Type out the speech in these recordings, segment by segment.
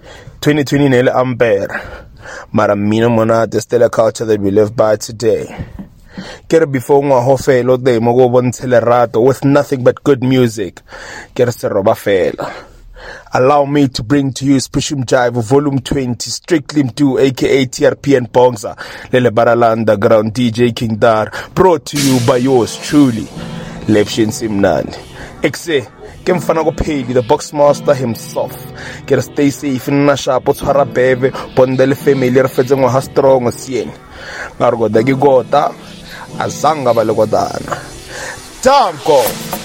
2020 nele ampere, mara mina monate still a culture that we live by today. Kere before ngwaho fela de mo go bontshe lerato with nothing but good music. Kere se roba fela. Allow me to bring to you Special Jive Volume 20, Strictly Mtu, aka TRP and Bongza, Lele Barala Underground, DJ King Dar, brought to you by yours truly, Lepshin Simnandi. Exe, ke mfana go phedi, the Boxmaster himself. Kere stay safe, nna sharp, o tshwara bebe, bondele family, re fetse ngwaha strong, sien. Ngargo da gigota, azanga ba le godana. Tanko!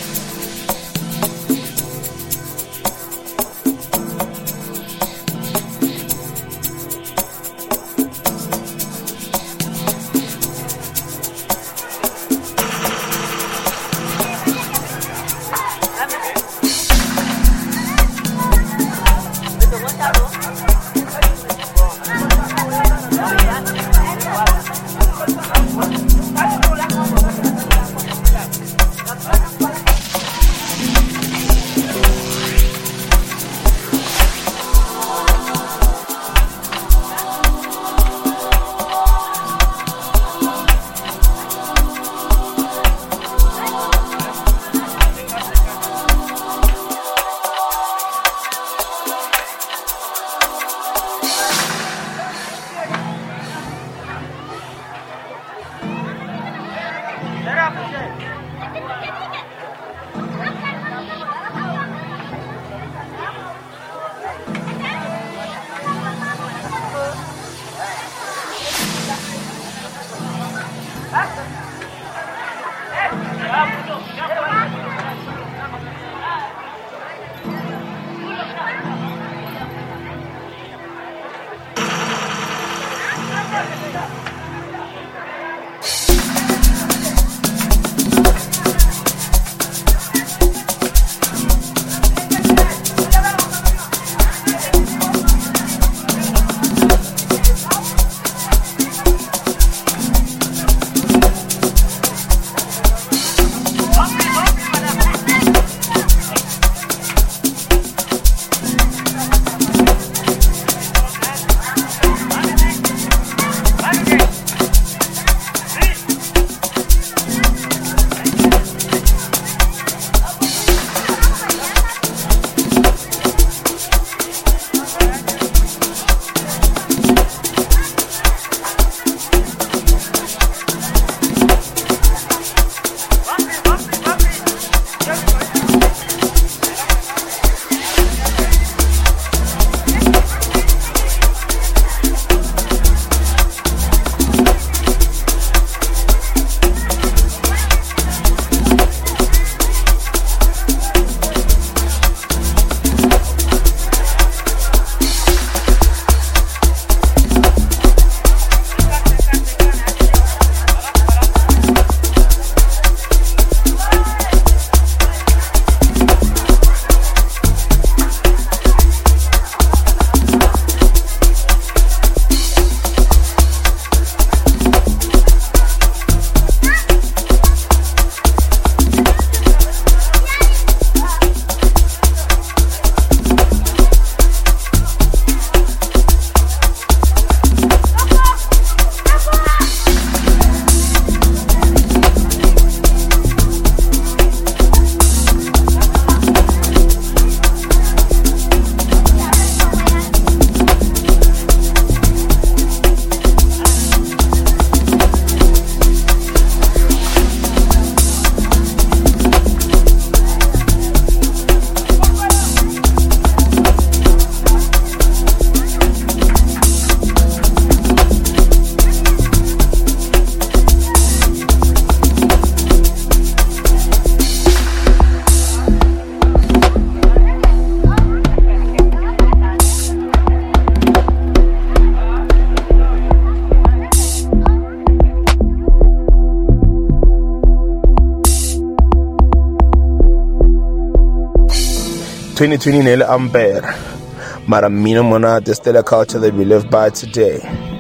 nele ampere, mara mina monate still a culture that we live by today.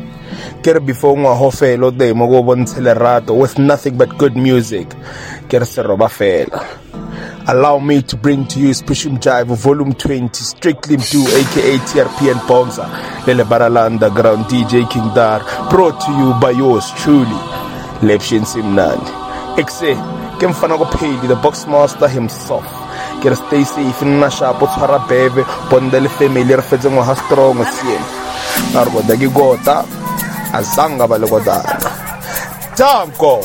Kere before ngwaho fela de mo go bontshe lerato with nothing but good music. Kere se roba fela. Allow me to bring to you Special Jive Volume 20, Strictly Mdu, aka TRP and Bonza, Lele Barala Underground, DJ King Dar, brought to you by yours truly, Lepshin Simnandi. Exe, Kem Fanago Peli, the Boxmaster himself. Get stay safe in Nasha, Potara Bebe, Pondele family, Fedzamo has strong as Sien. Argo Dagi Gota, Azanga Balogodana. Tango!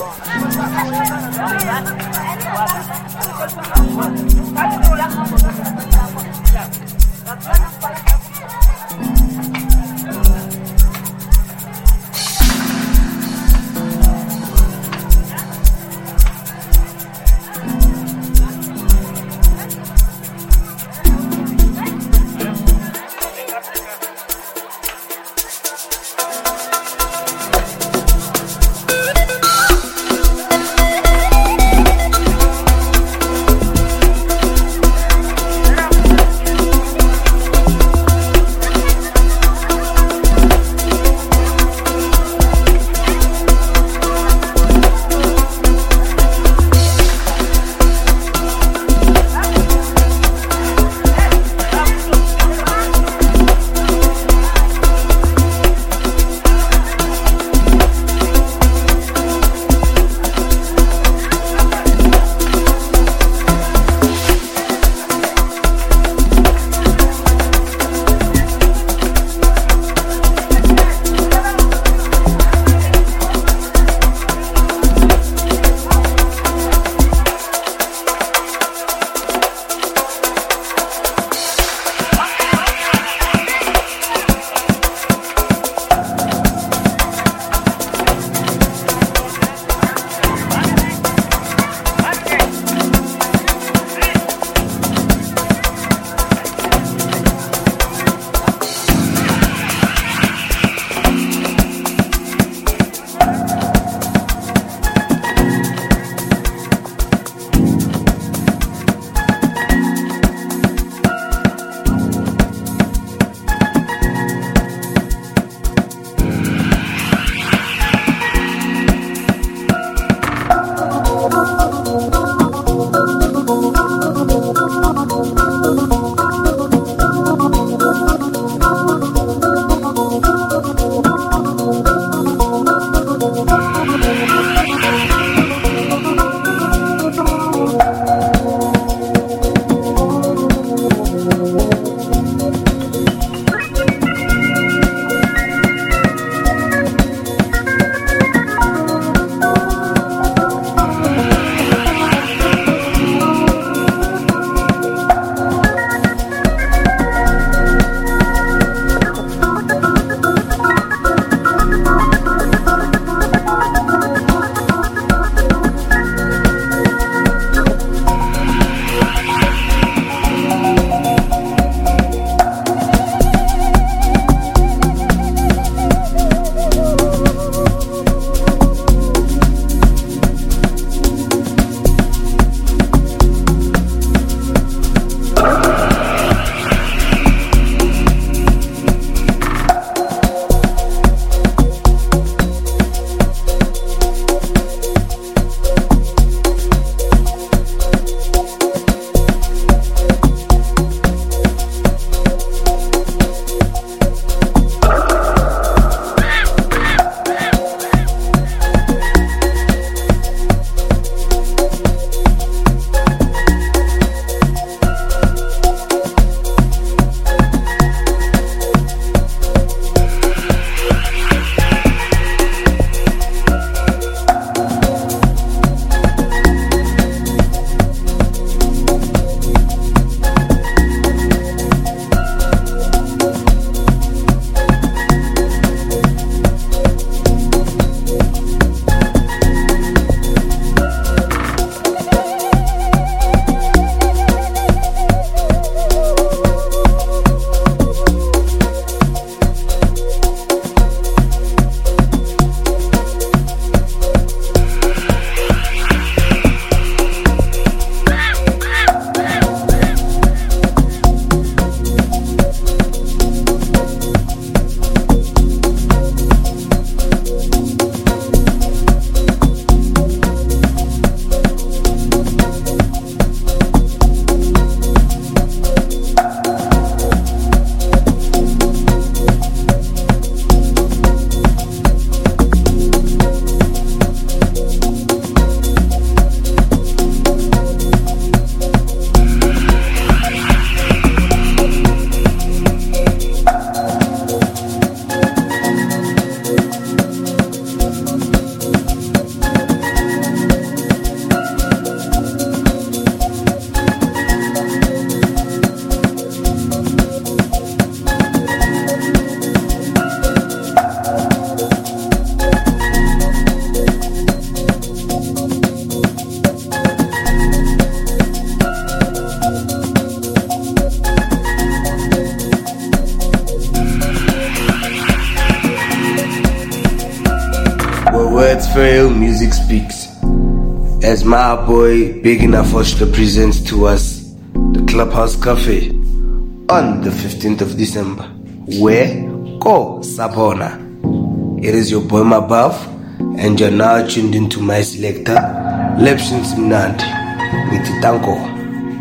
Fail Music Speaks. As my boy Big Enough Foster presents to us the Clubhouse Cafe on the 15th of December. Where? Go Sabona. It is your boy Mabuff, and you're now tuned into my selector, Lepshin Simnandi, with Tanko.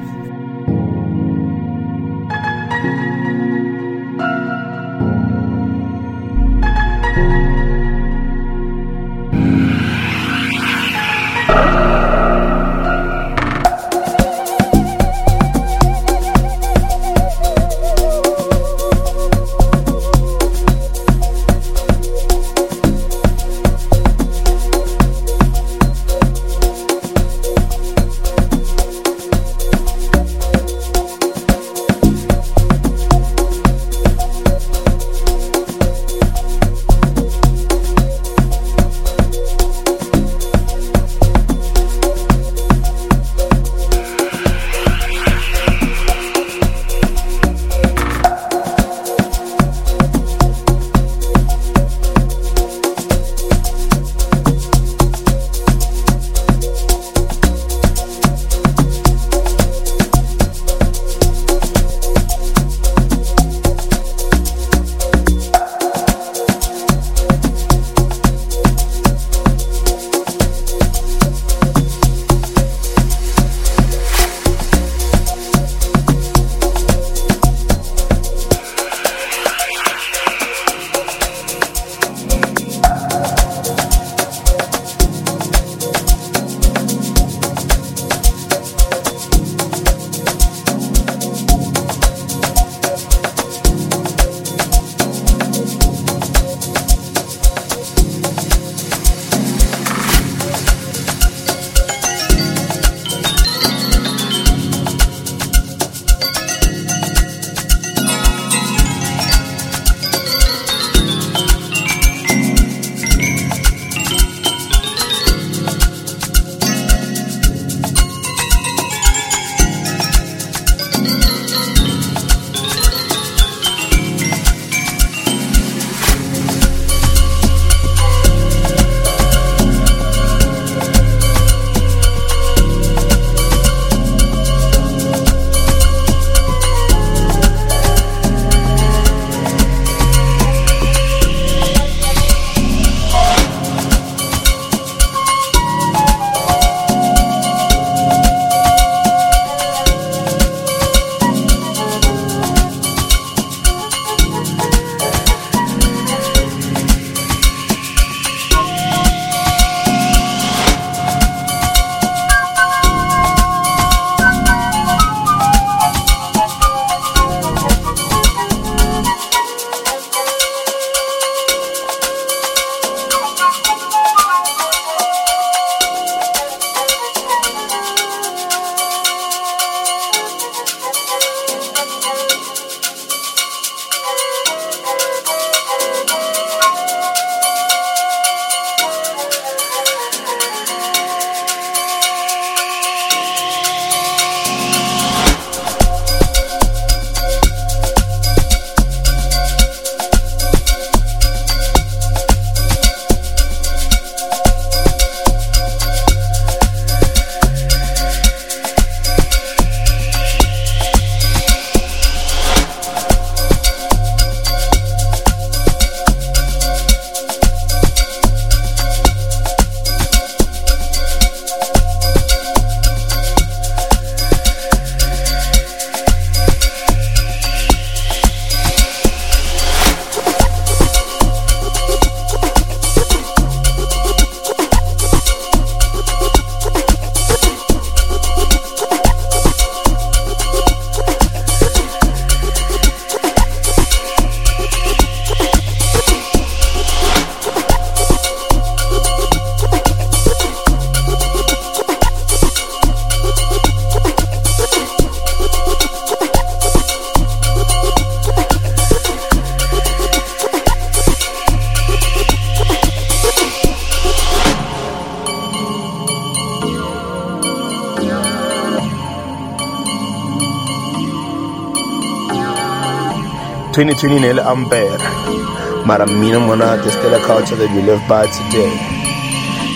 ...2020 nele Ampere, mara mina mona, this is the culture that we live by today.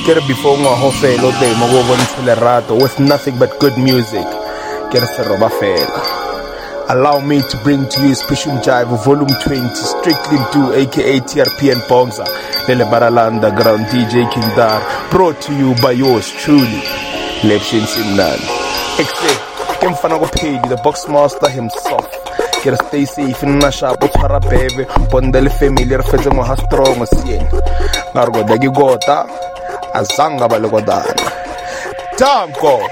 Get it before ngwahofela o teng mo go bontshe lerato with nothing but good music. Get it seroba fela. Allow me to bring to you Special Jive Volume 20, Strictly Do, aka TRP and Bonza, Lele Baralanda Ground DJ King Dar, brought to you by yours truly, Lepshin Simnan. Except, Kemfana go paid the Boxmaster himself. Get a stay safe in Nasha, Botara baby, Pondele familiar Fezemo has strong as yen. Nargo Dagi Gota, Azanga Balogodana. Tanko!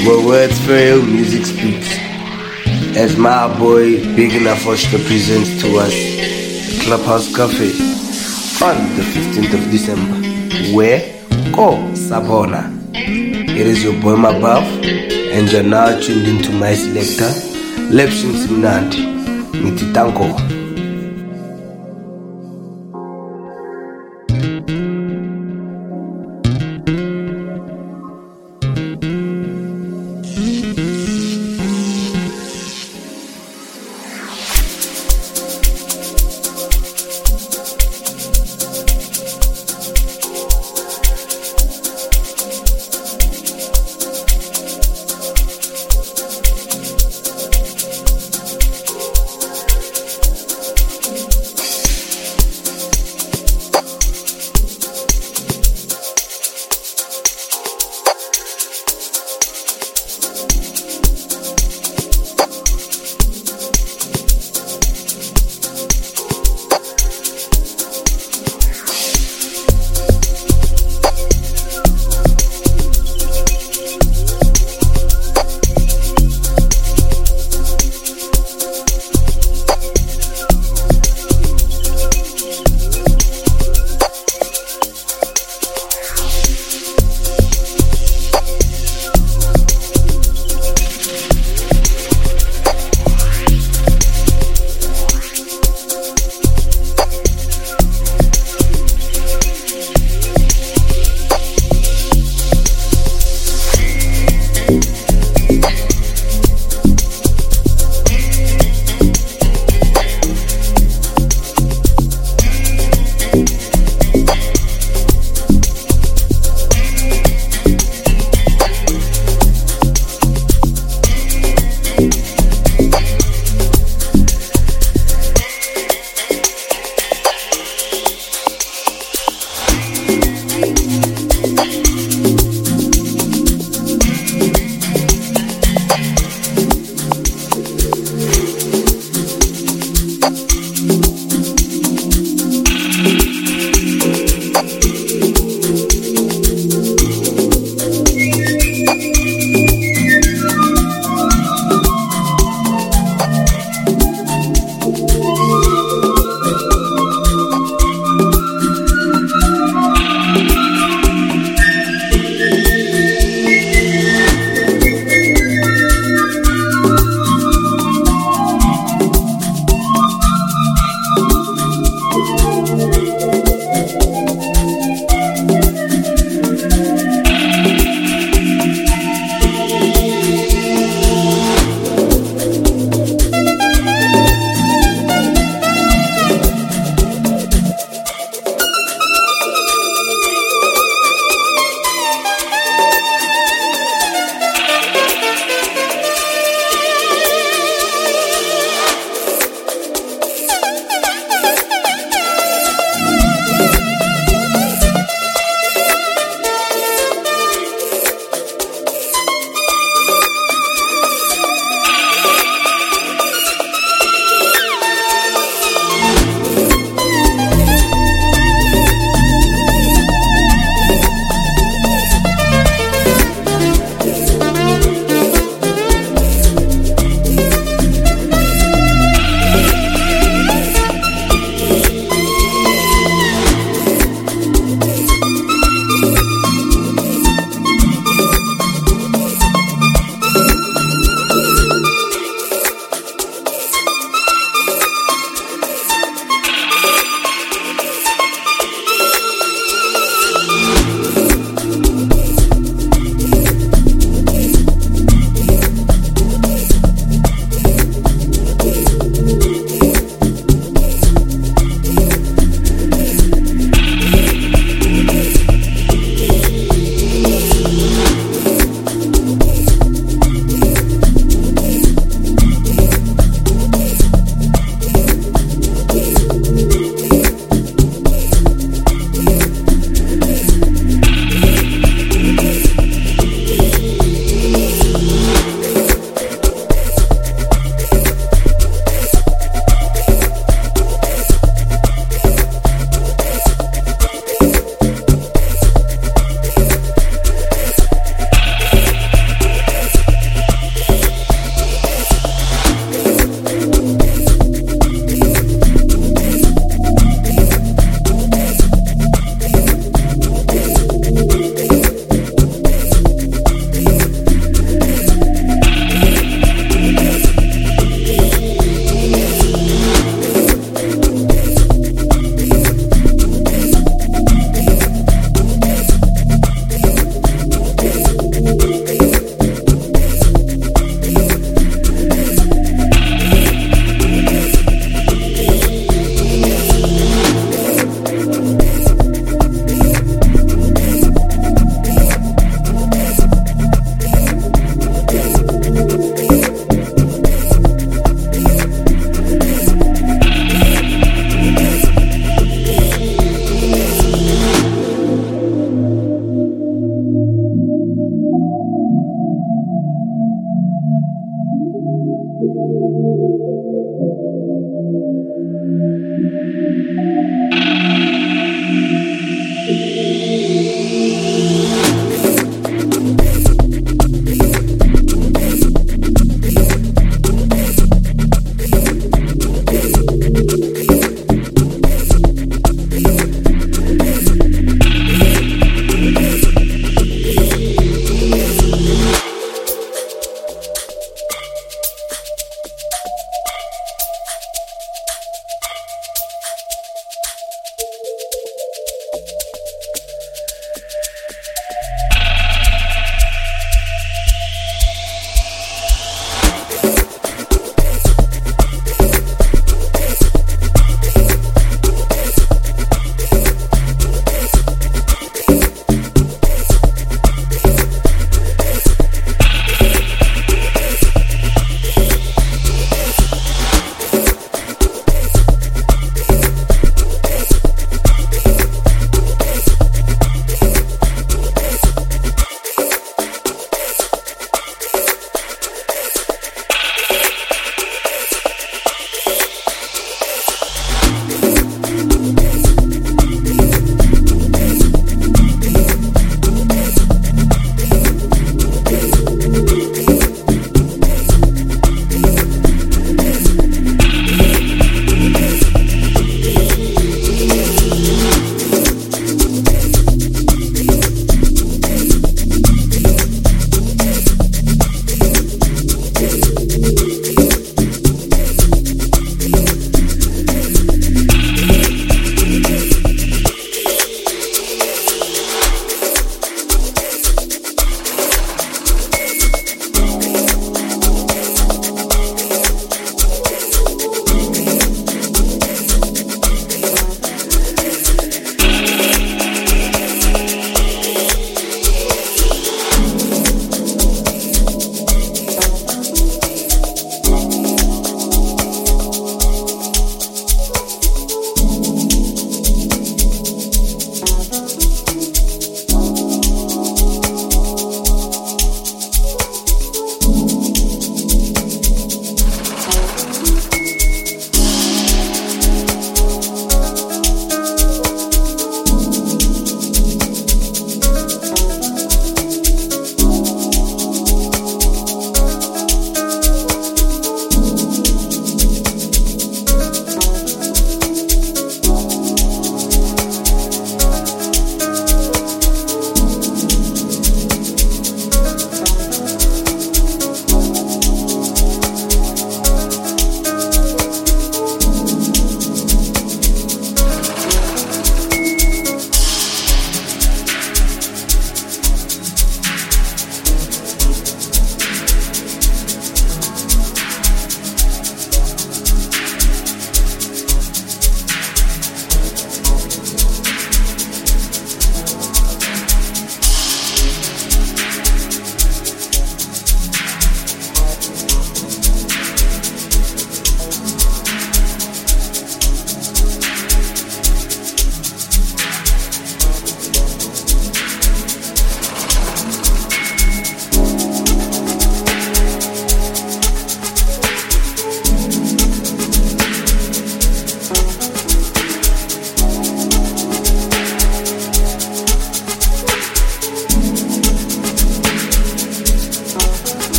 Where words fail, music speaks. As my boy Big Enough presents to us the Clubhouse Cafe on the 15th of December. Where? Go Sabona. It is your boy Mabav, and you're now tuned into my selector, Lepshin Simnandi. Mititanko.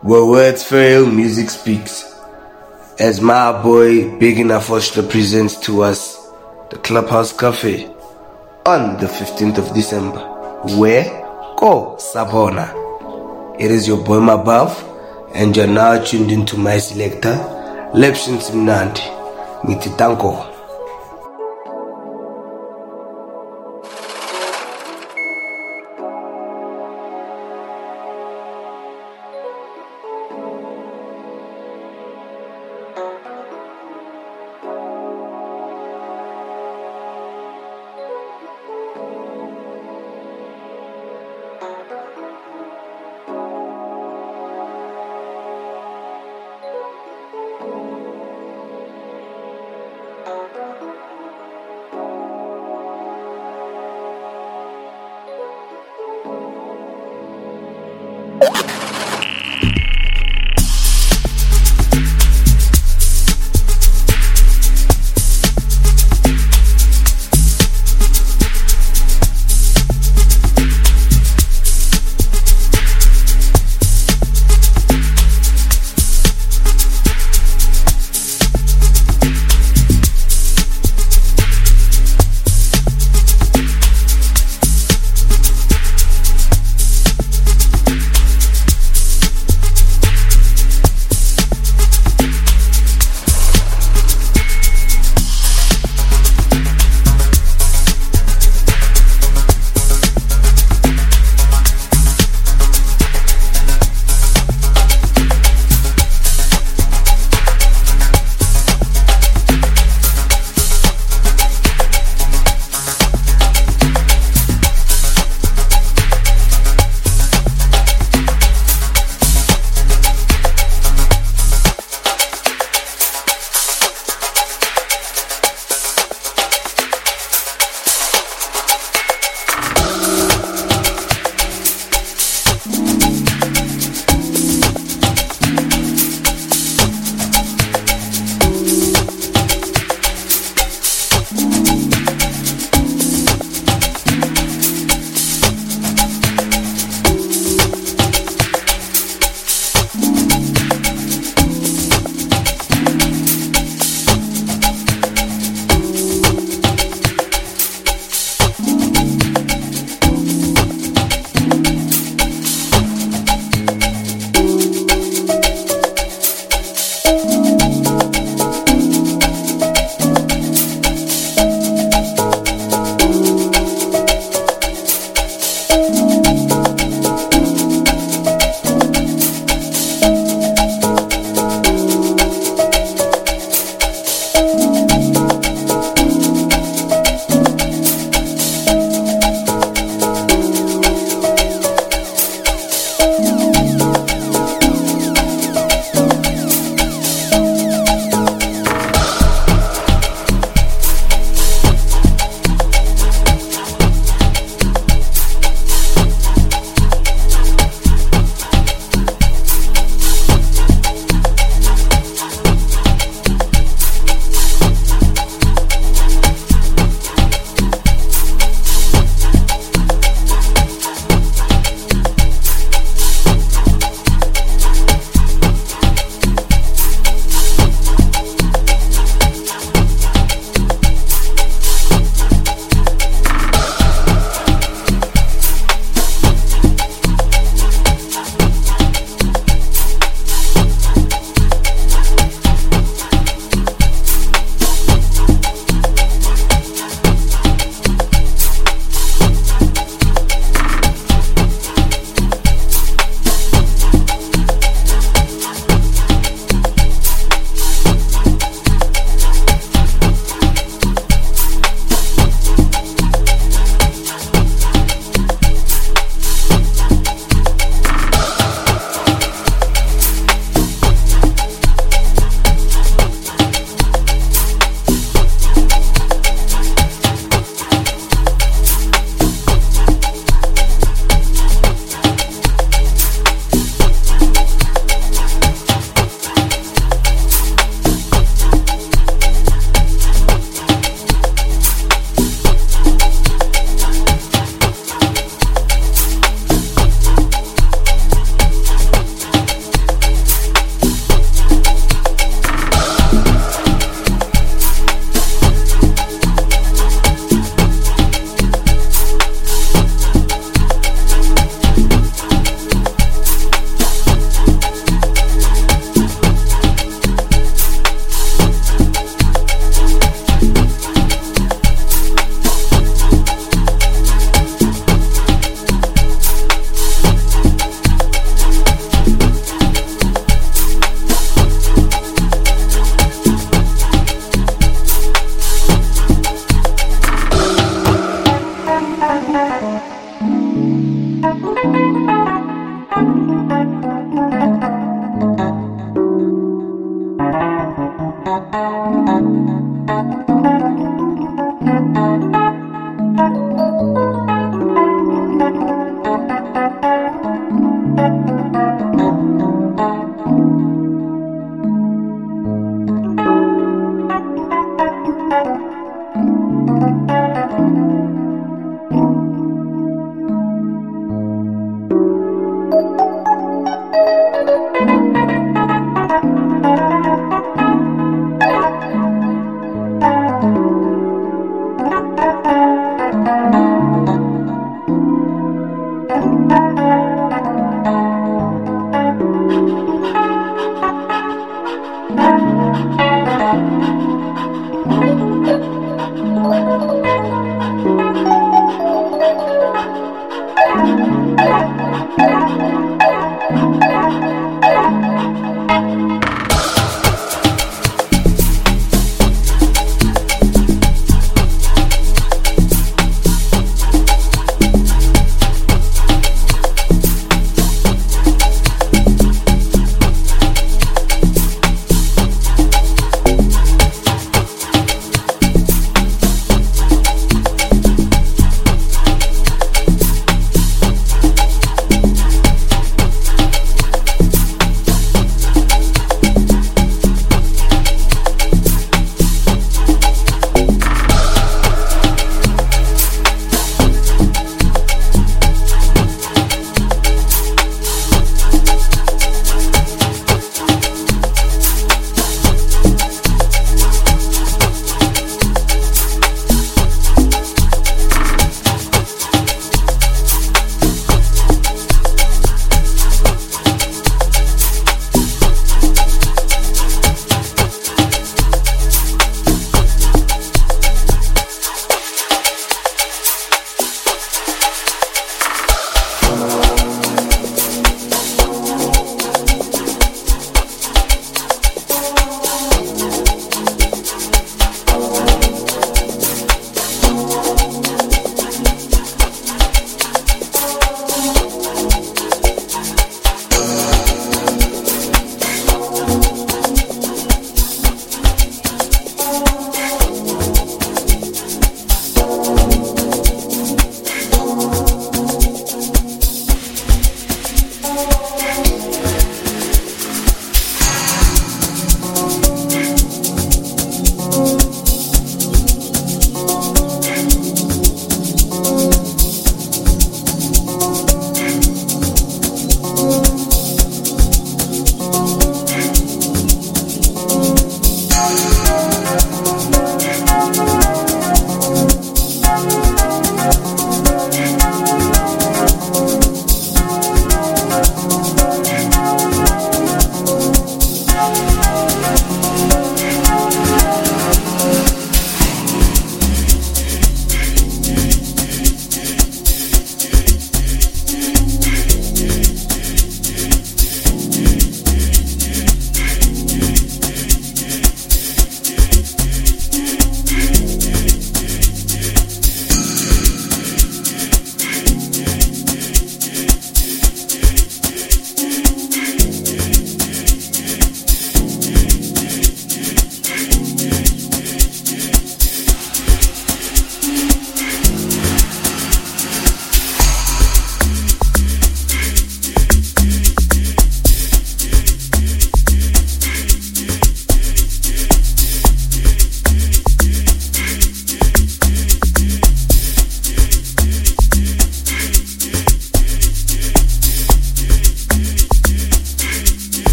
Where words fail, music speaks. As my boy Big Enough presents to us the Clubhouse Cafe on the 15th of December. Where? Go Sabona. It is your boy Mabav, and you're now tuned into my selector, Lepshin Simnandi. Mititanko.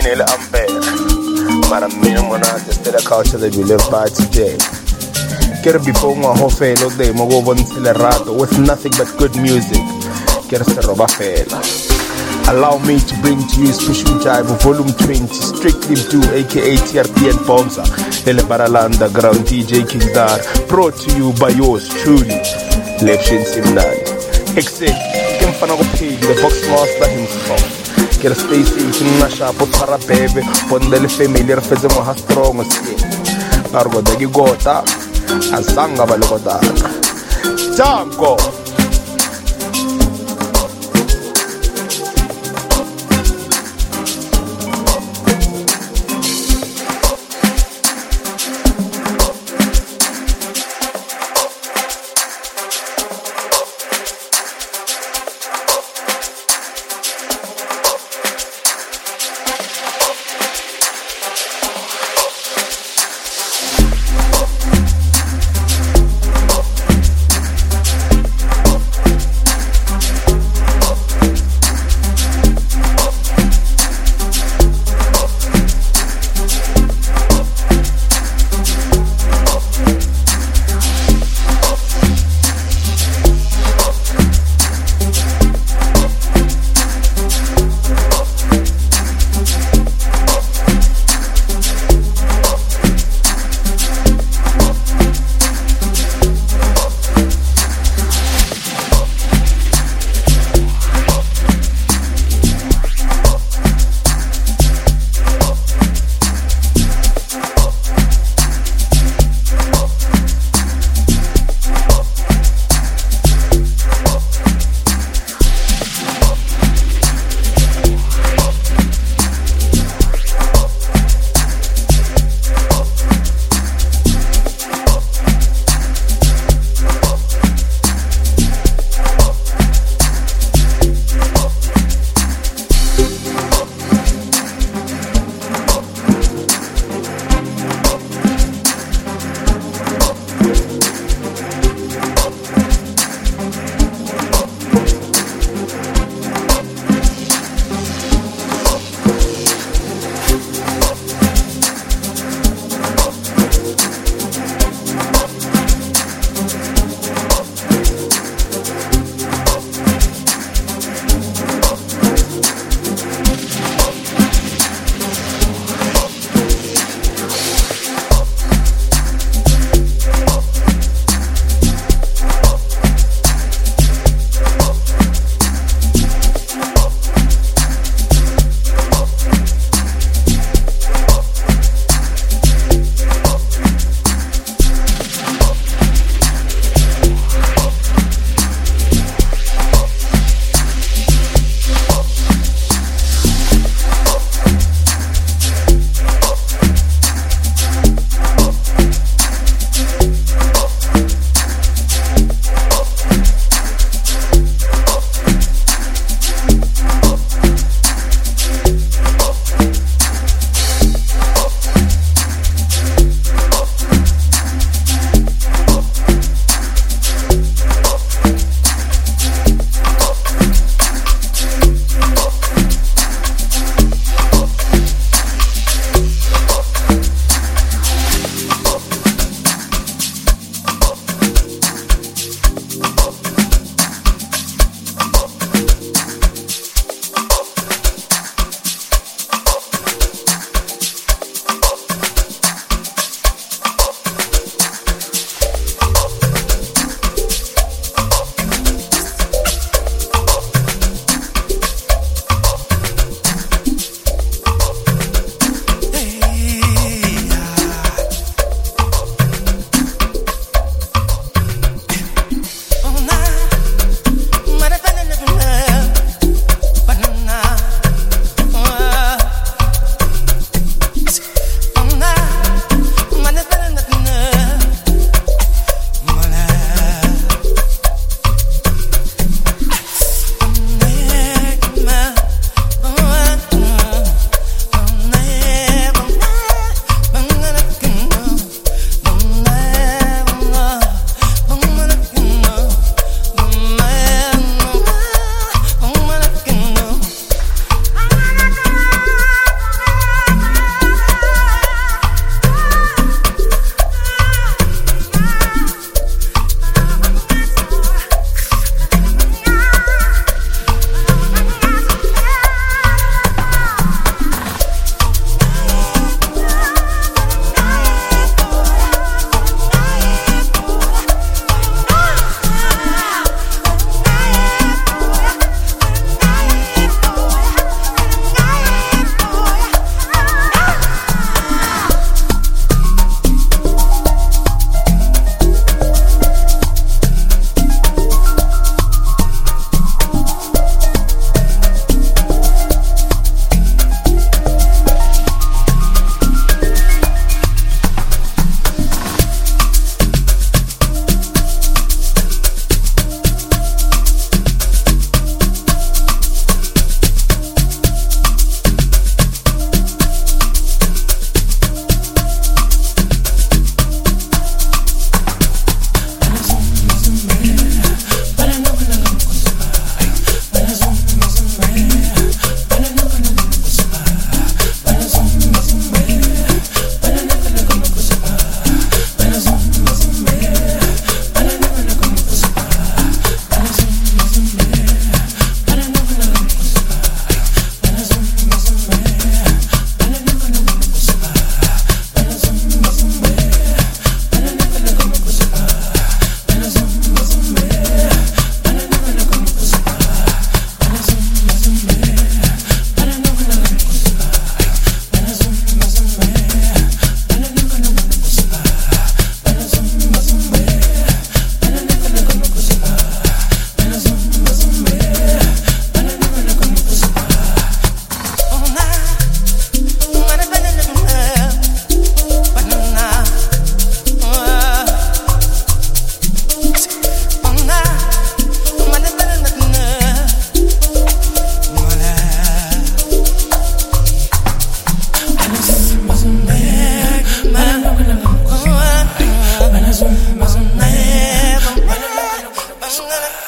Neil Ampere, mara mina mona just the culture that we live by today. Get before my whole fellow day, mo go Rato with nothing but good music. Get a roba fela. Allow me to bring to you Special Jive Volume 20, Strictly Do, aka TRP and Bonza, Ele Barala Underground, DJ Kildar, brought to you by yours truly, Lepshin Simnani. Exit, Kim Fanago Page, the box master himself. Get a stay safe in Nasha, put para baby, Pondele familiar, Fezemo has strong skin. Argo de Gigota, and Sanga Balogotana. Tango!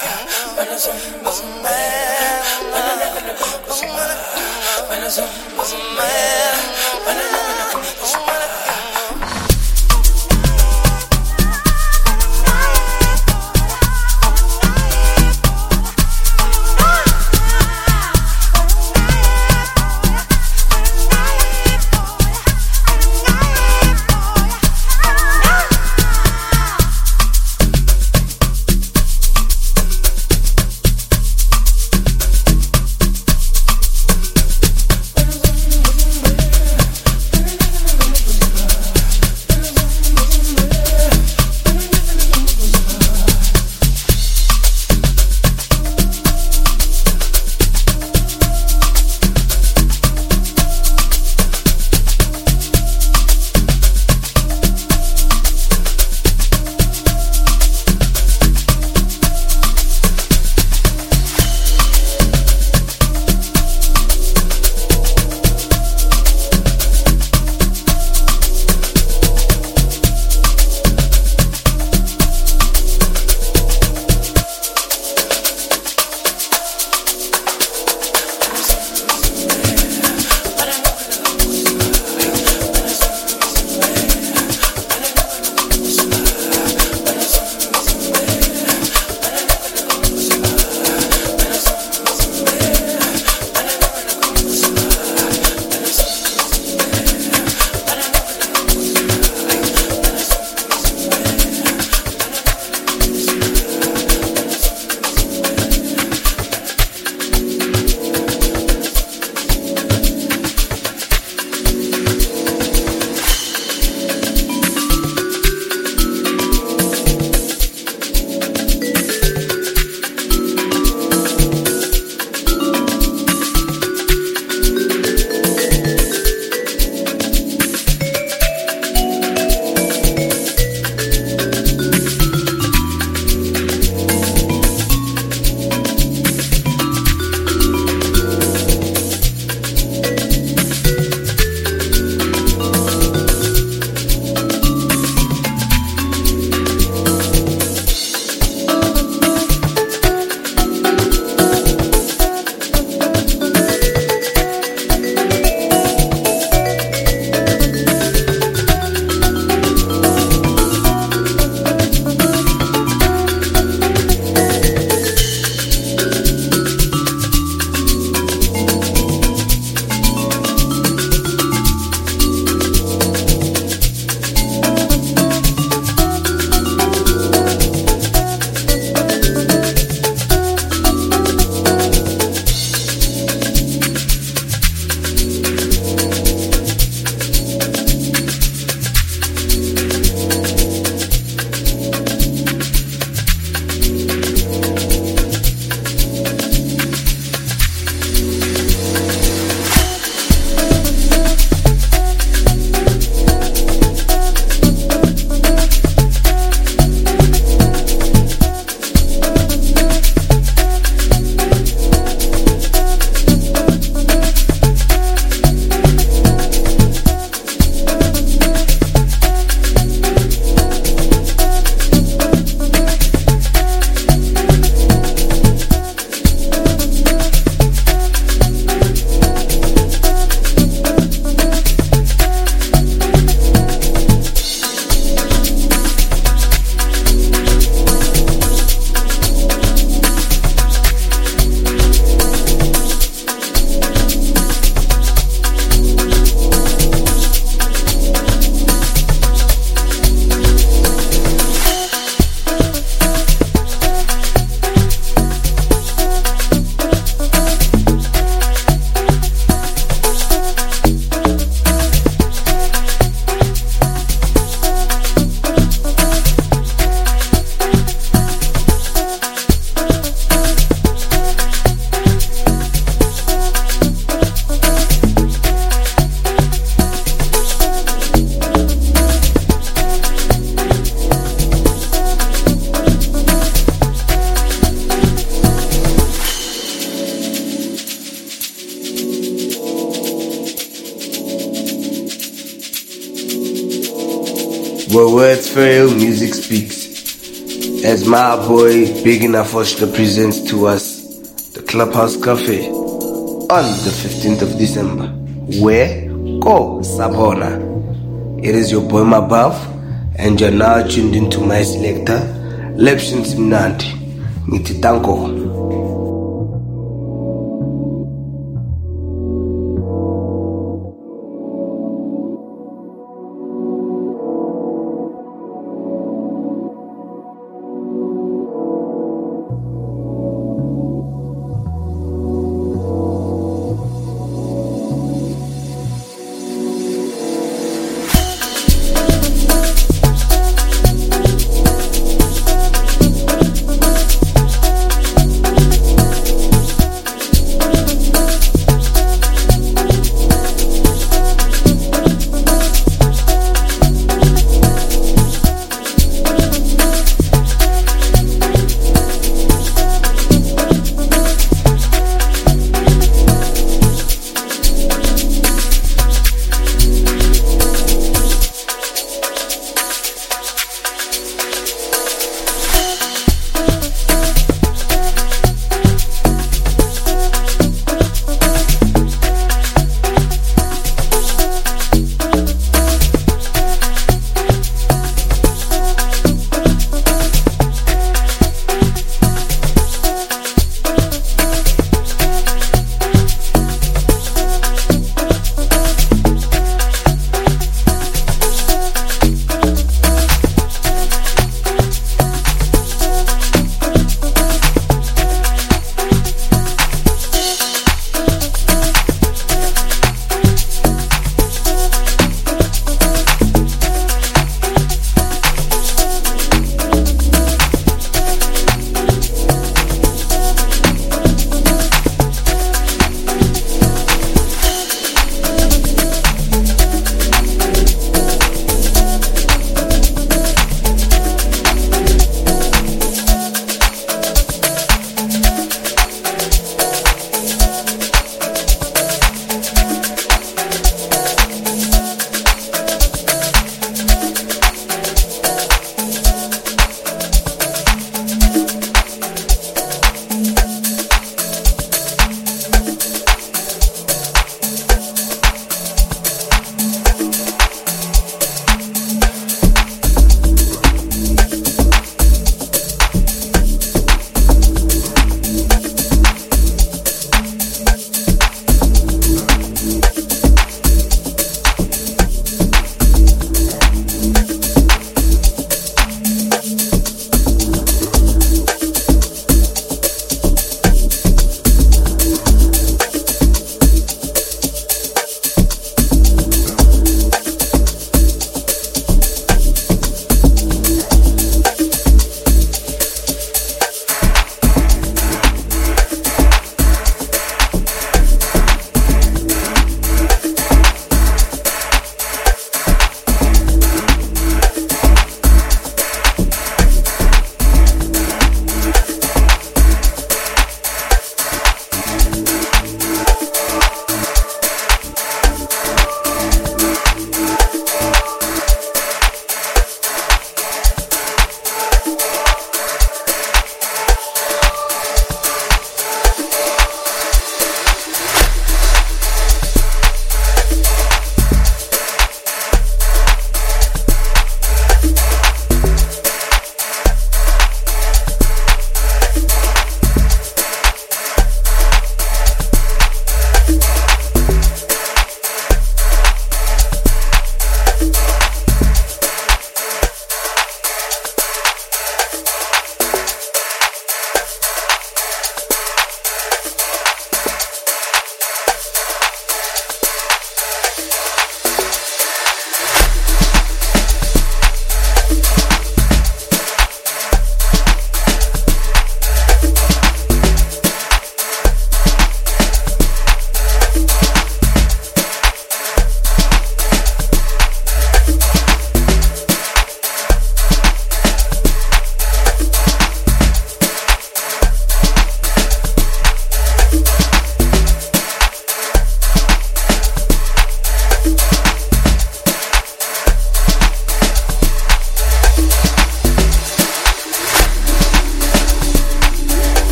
Where words fail, music speaks. As my boy Big Enough presents to us the Clubhouse Cafe on the 15th of December. Where? Go Sabona. It is your boy Mabav, and you're now tuned into my selector, Lepshin Simnandi. Ngithi tanko.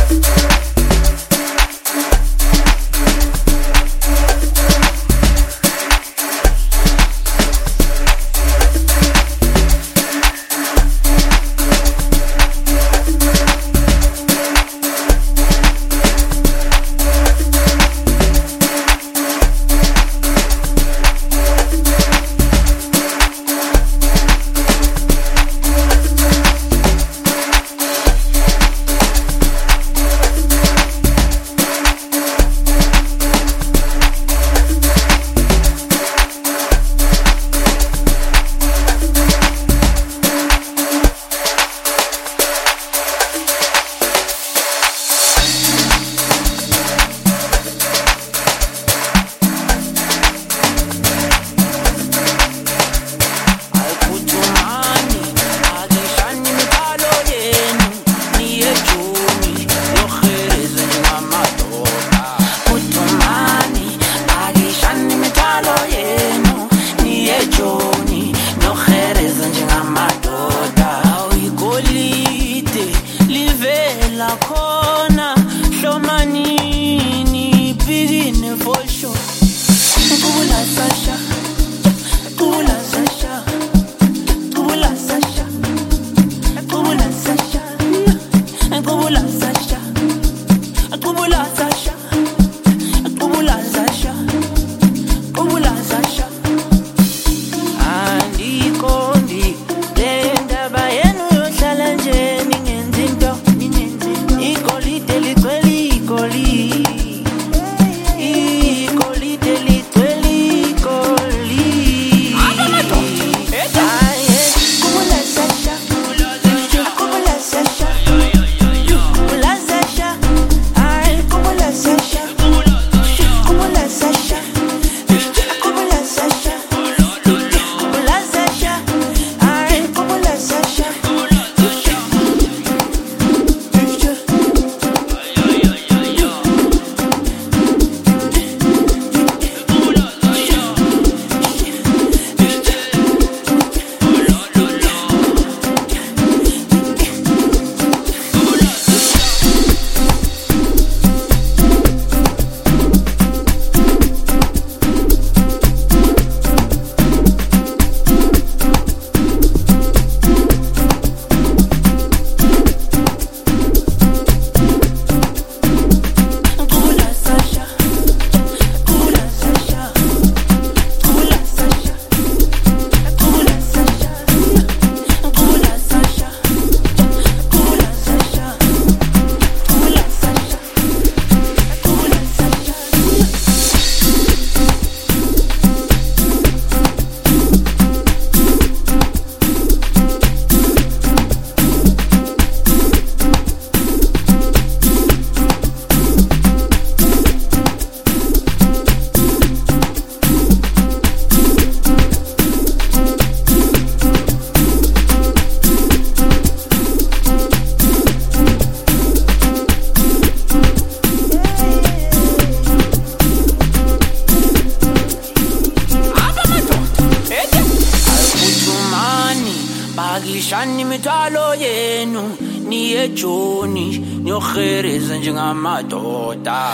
Shani mitalo yenu niye Joni nyohereza njengamadoda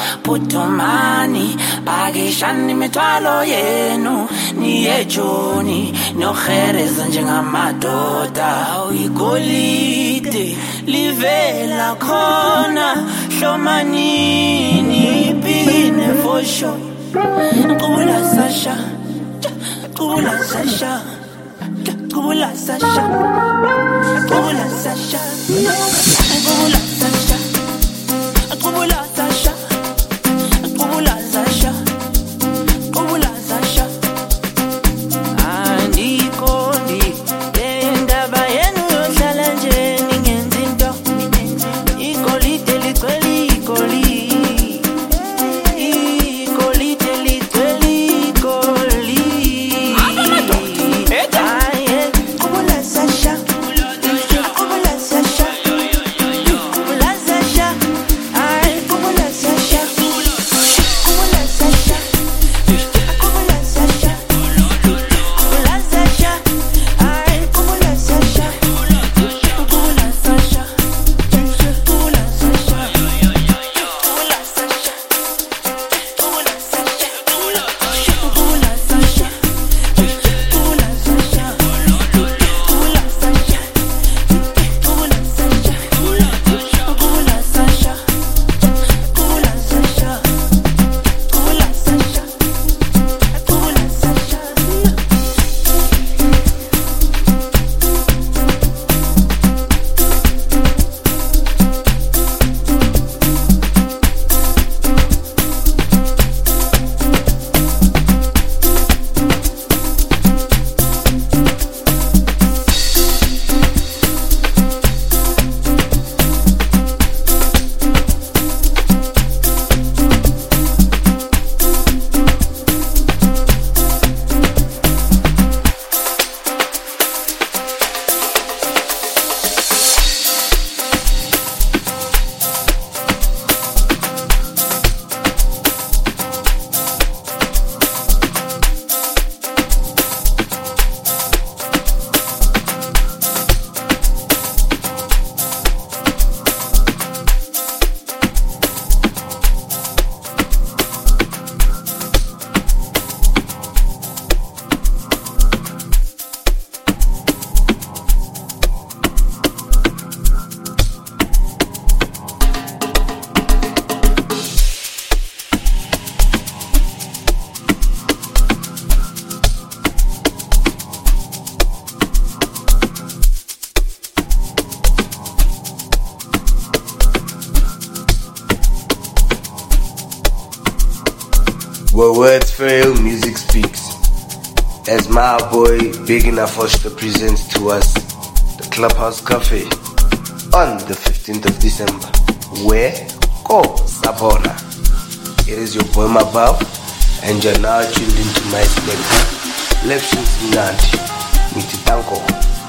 Putumani bagishani mitalo yenu niye Joni nyohereza njengamadoda Igolide livela khona hlomanini bine for sure Kula Sasha Kula Sasha Kula Sasha Kula Sasha Kula Sasha Kula Sasha Kula Sasha Kula Sasha Andikondi endaba yenu yohlala nje ningenza into Igolide ligcwele igoli Igolide ligcwele igoli Kula Sasha Kula Sasha Where words fail, music speaks. As my boy Big Enough Foster presents to us the Clubhouse Cafe on the 15th of December. Where? Go Sabona. It is your boy Mabab, and you're now tuned into my selector, Lepshins Mnandi, Mititanko.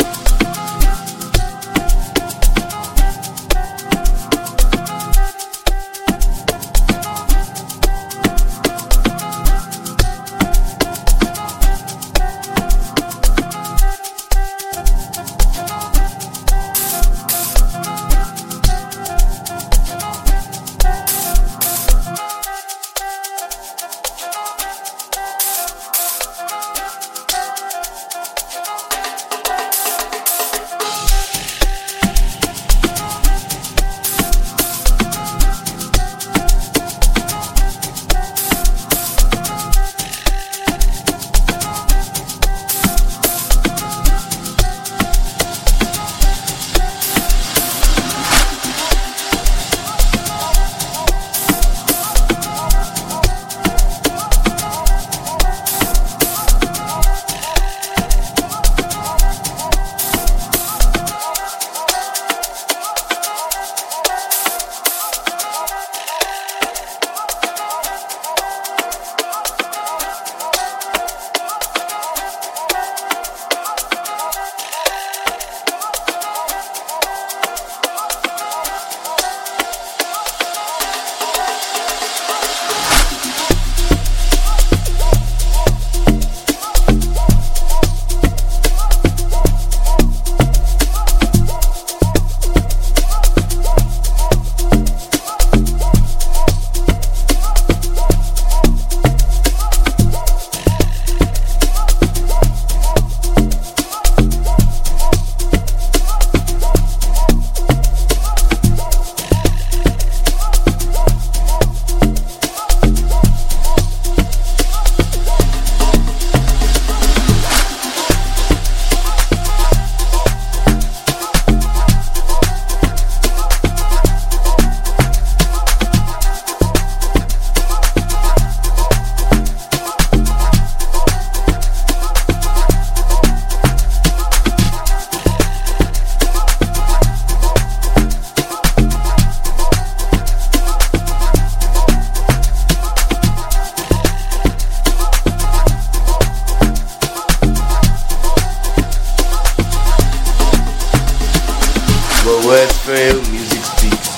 Words fail, music speaks.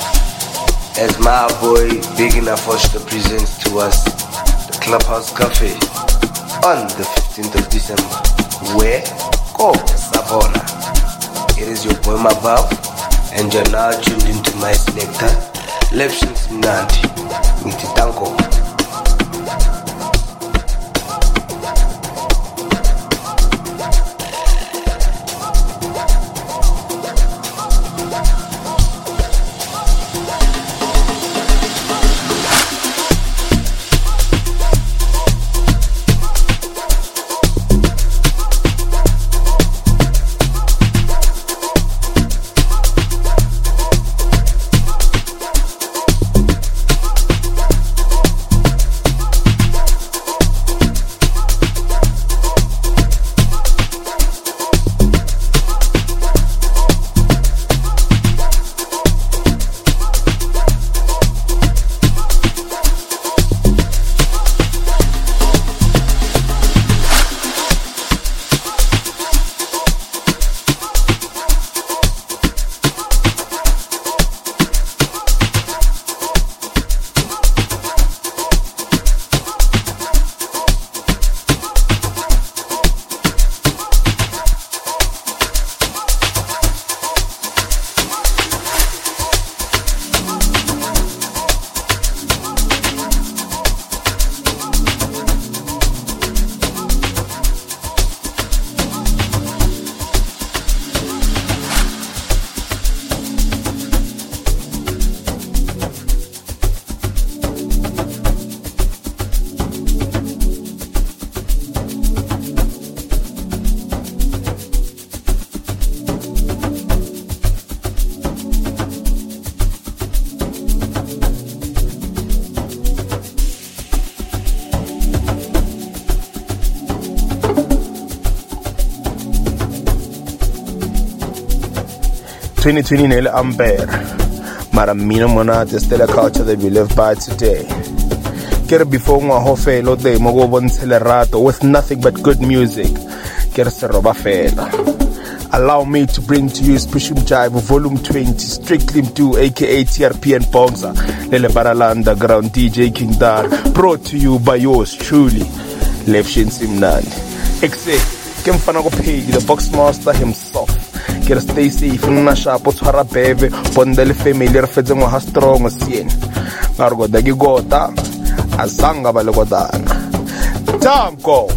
As my boy Big Enough Foster presents to us the Clubhouse Cafe on the 15th of December. Where? Go Sabona. It is your boy Mabab, and you're now tuned into my selector, Lepshins Mnandi, Mititanko. 2020 nele Ampere. Mara mina monate still a culture that we live by today. Kere before ngwa hofelo day mo go bontshele rato with nothing but good music. Kere se roba fela. Allow me to bring to you Spushum Jive Volume 20, Strictly 2, aka TRP and Bongza, Lele Barala Underground, DJ King Dar, brought to you by yours truly, Lefshin Simnandi. Exe, Kim Fanago Pay, the Boxmaster himself. Kera stay safe, Nasha, Potsara Bebe, Pondele family, Fedzemo Hastrong, Sien. Margo Dagigota, Azanga Balagodana. Tanko!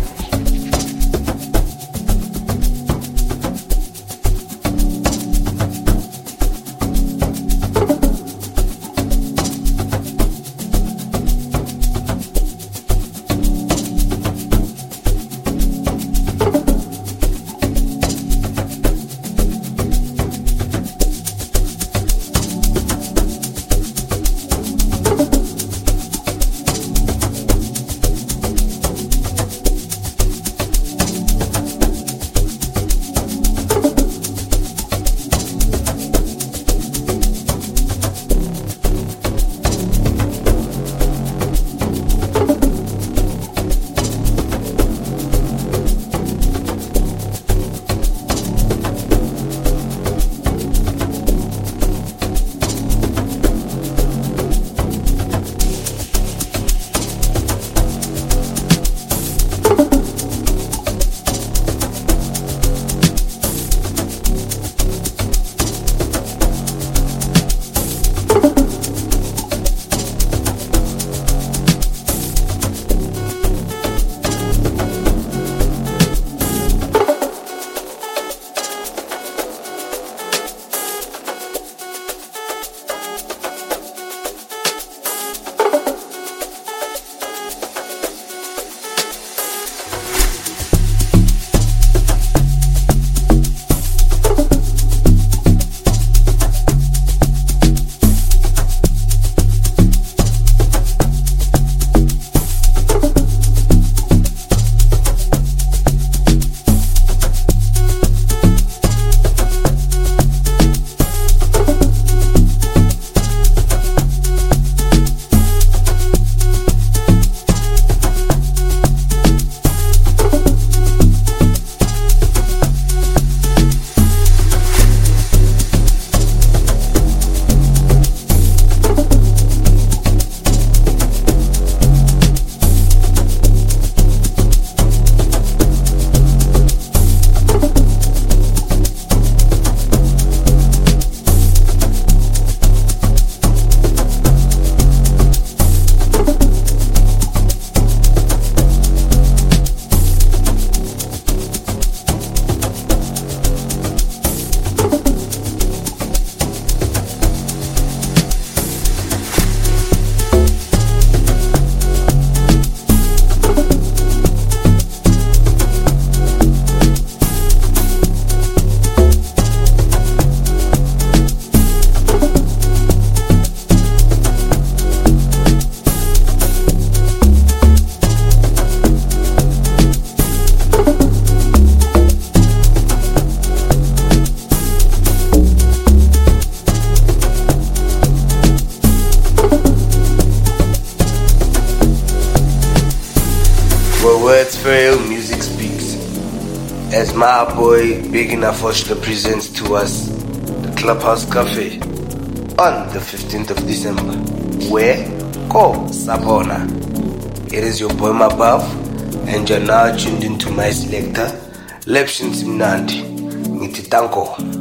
Words fail, music speaks. As my boy Big Enough presents to us the Clubhouse Cafe on the 15th of December. Where? Ko Sabona. It is your boy Mabav, and you're now tuned into my selector, Lepshin Simnandi. Nititanko.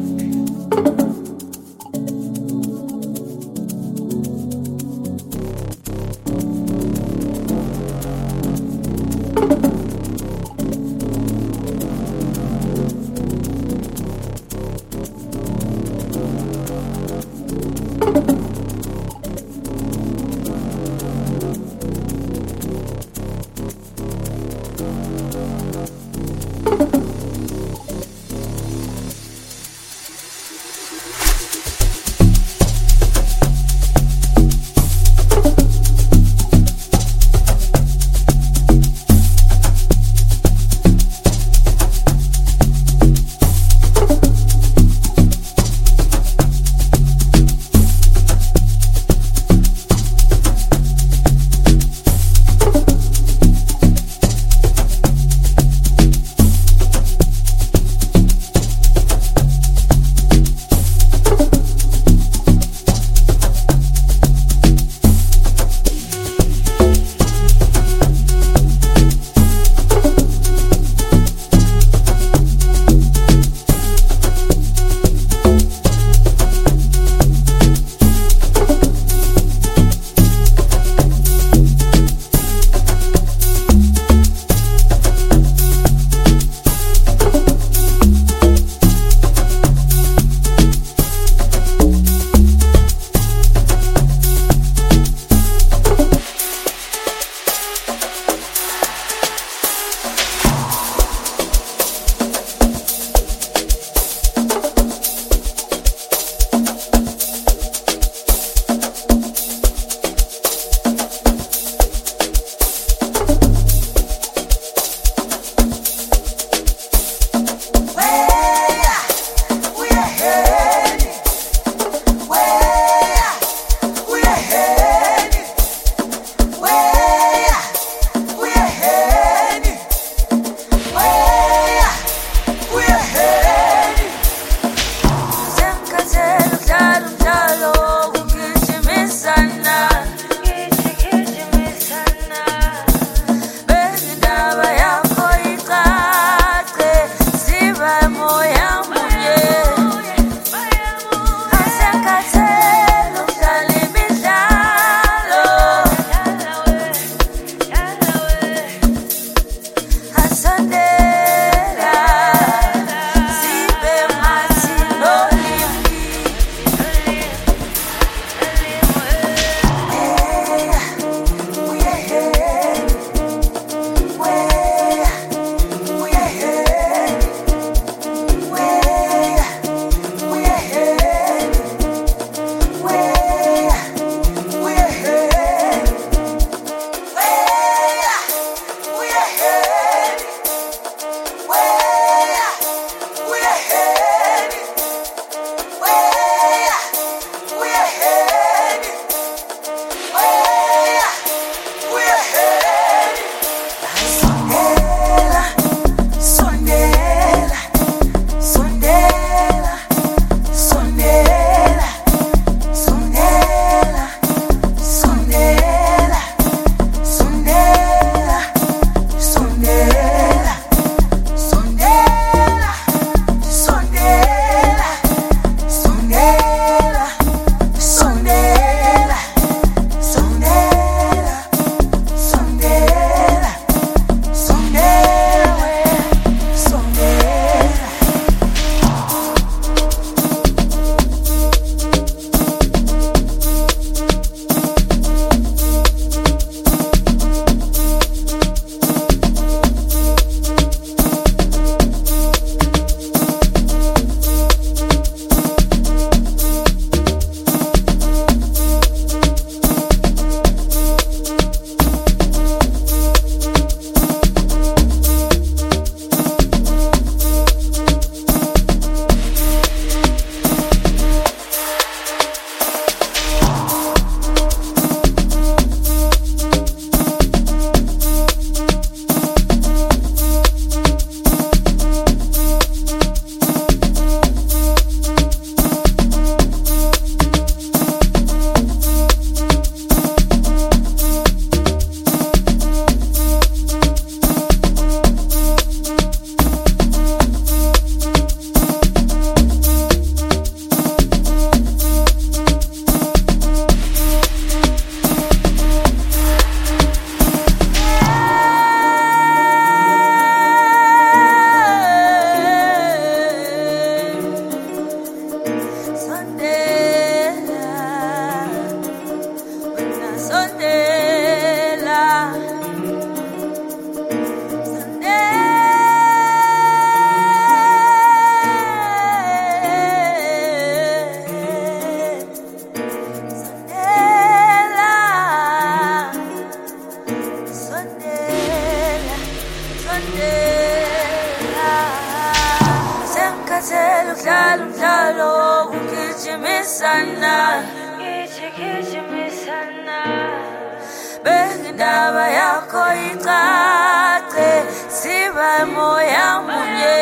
Bendaba yakho icace siba moya munye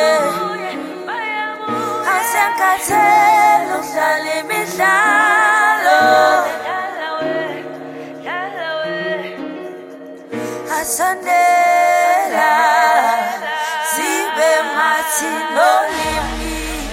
Asenkathele ukudlala imidlalo Asondela sibe ngathi nolimi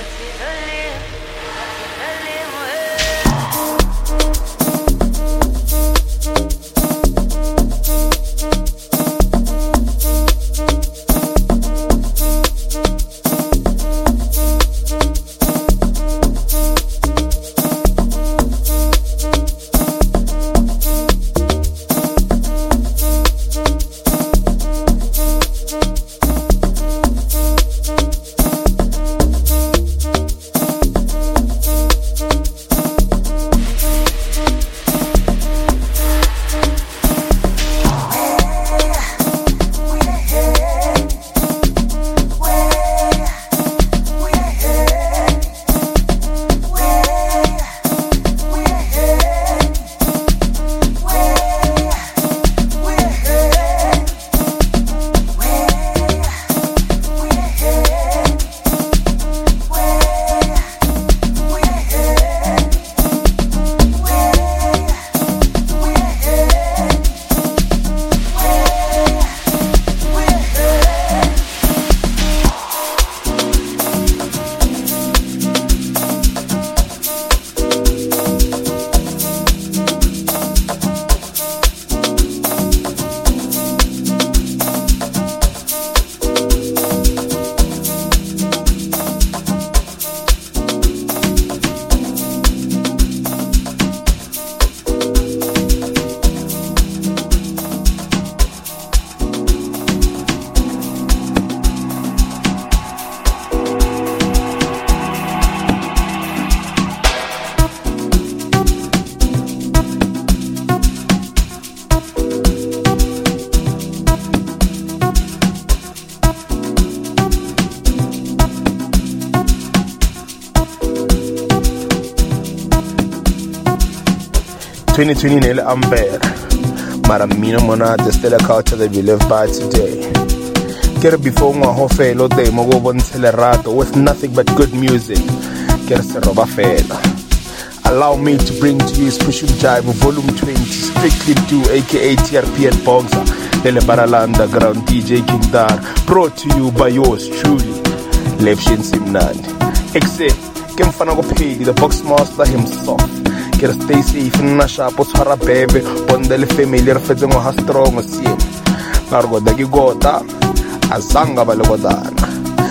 2020 nele Amber, mara mina monate stella culture that we live by today. Kere before ngwa hofelo day mo go bontshele rato with nothing but good music. Kere se roba fela. Allow me to bring to you Special Jive Volume 20, strictly do aka TRP and Boxer, Lele Barala Underground DJ King Dar, brought to you by yours truly, Lepshin Simnand. Except, Kim Fanago Pedi, the box master himself. Kere stay safe in Nasha, Potara Bebe, Bondele familiar Fedemo has strong as yin. Nargo Dagi Gota, Azanga Balagodana.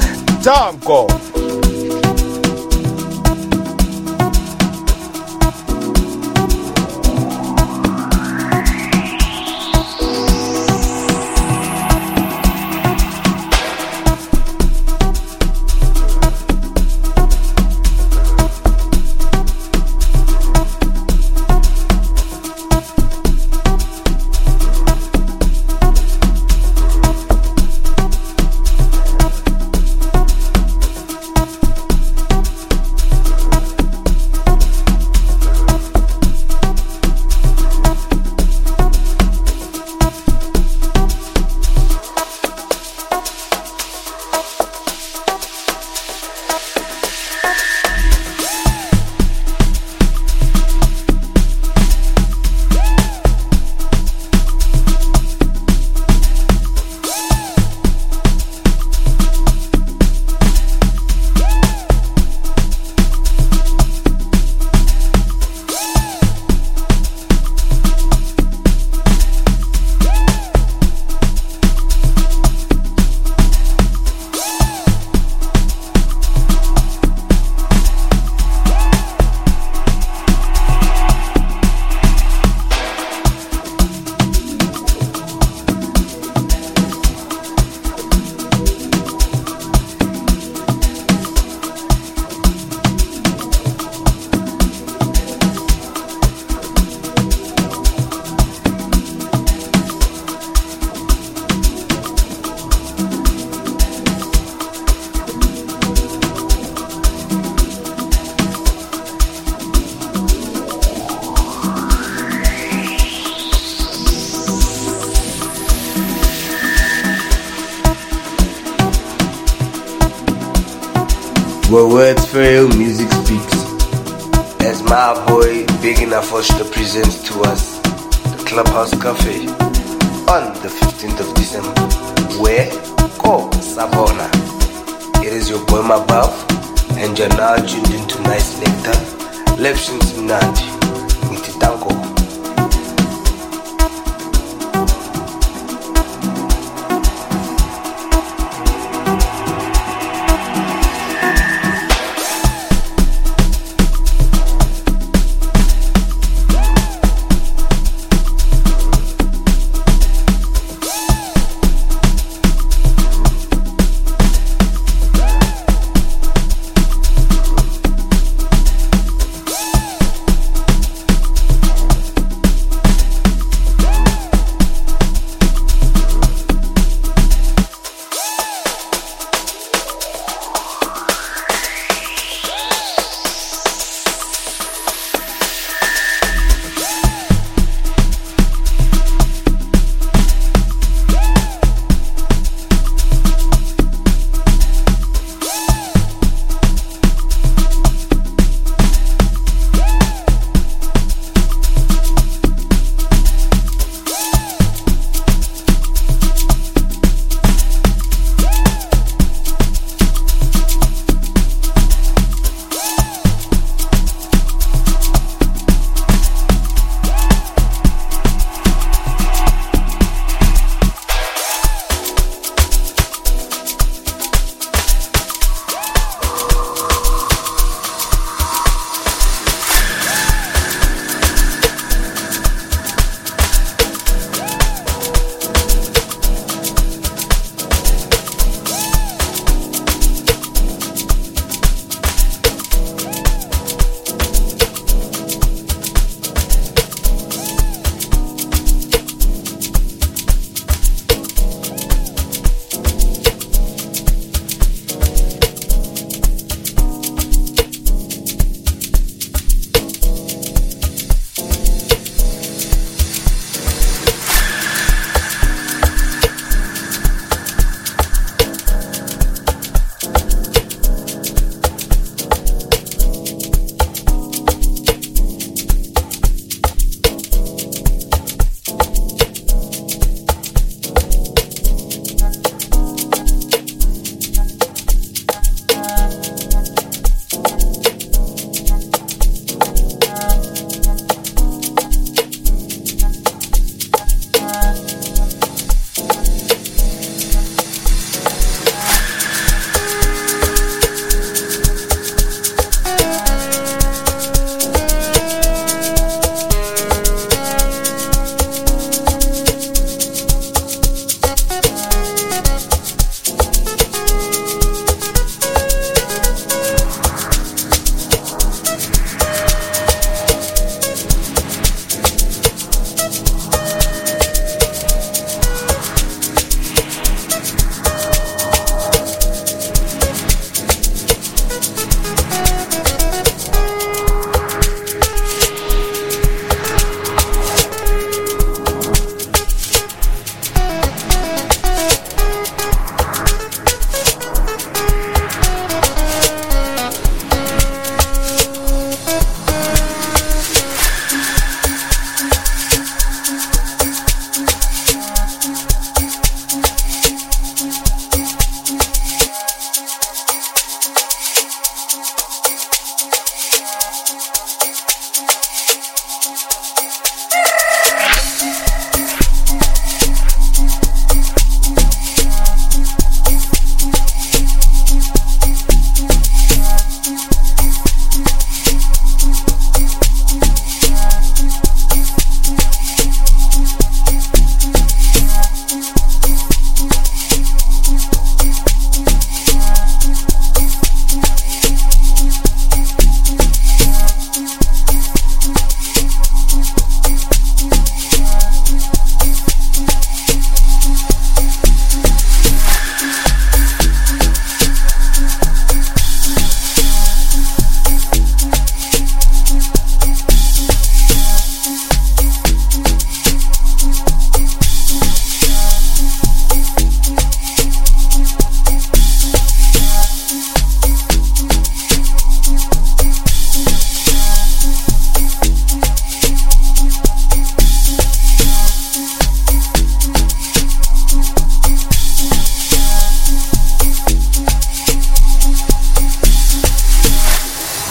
Tanko! where words fail, music speaks. As my boy Big Enough presents to us the Clubhouse Cafe on the 15th of December. Where? Ko Sabona. It is your boy Mabav, and you're now tuned into Nice Nectar. Lepshin Simnandi. Mititango.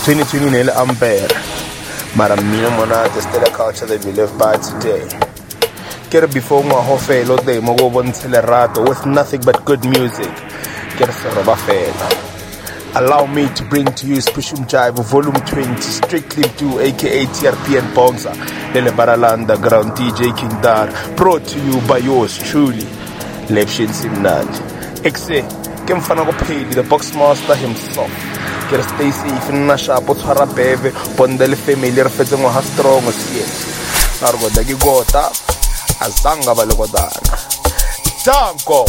2020 nele Ampere. Mara mina monate still a culture that we live by today. Get before ngwaho fela o mo go bontshe lerato with nothing but good music. Get se roba fela. Allow me to bring to you Spushum Jive Volume 20, Strictly 2, aka TRP and Bonza, Lele Baralanda, Ground DJ King Dar, brought to you by yours truly, Lepshin Simnad. Exe, ke mfana go phedi, the Boxmaster himself. Ke re stay safe nna sharp o tshwara bebe, bonde le family re fetse ngwaga strong siet. Sa re go ke gota, azanga ba le godana. Danko.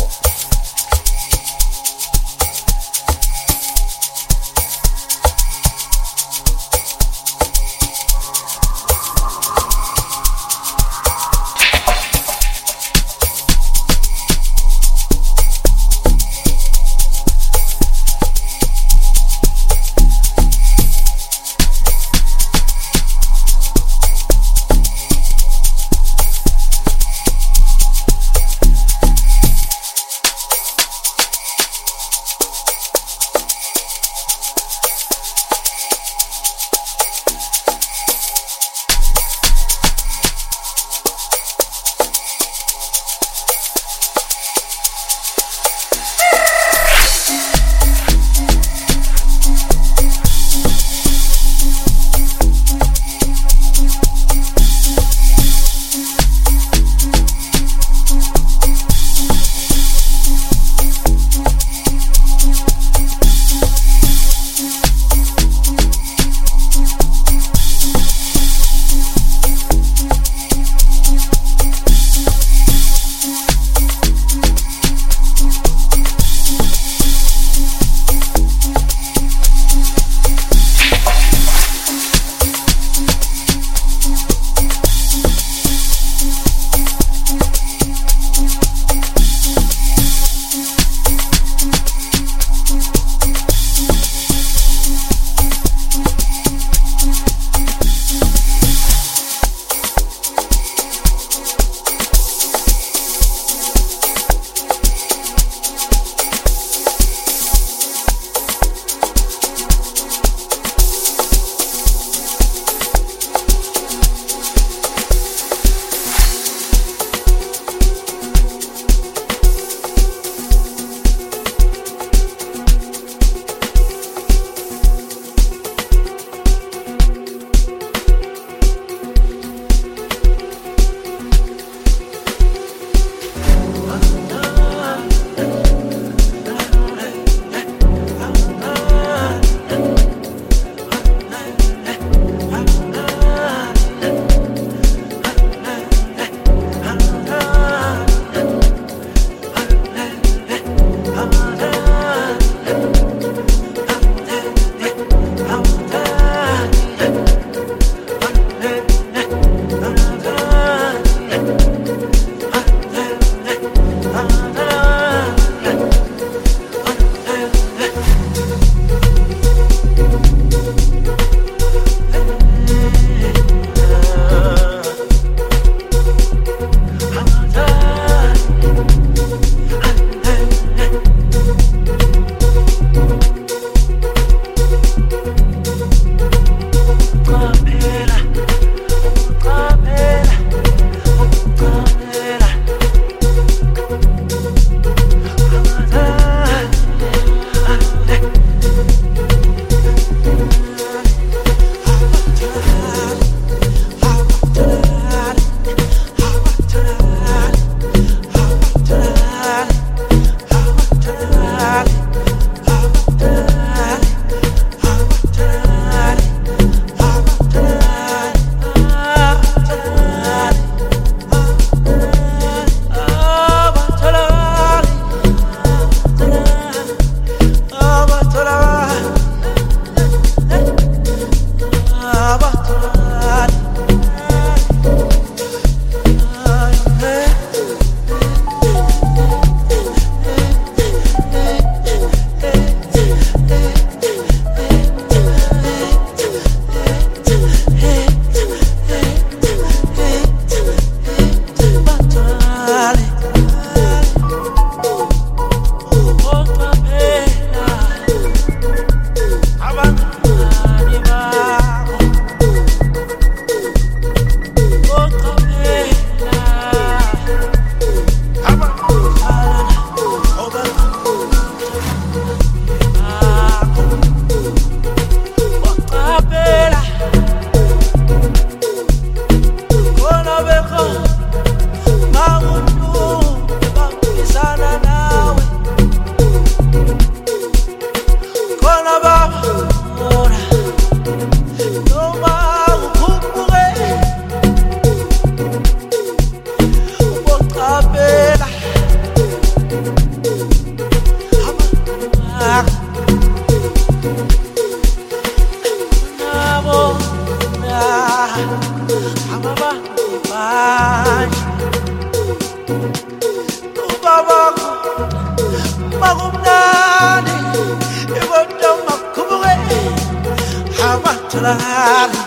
Kalahari.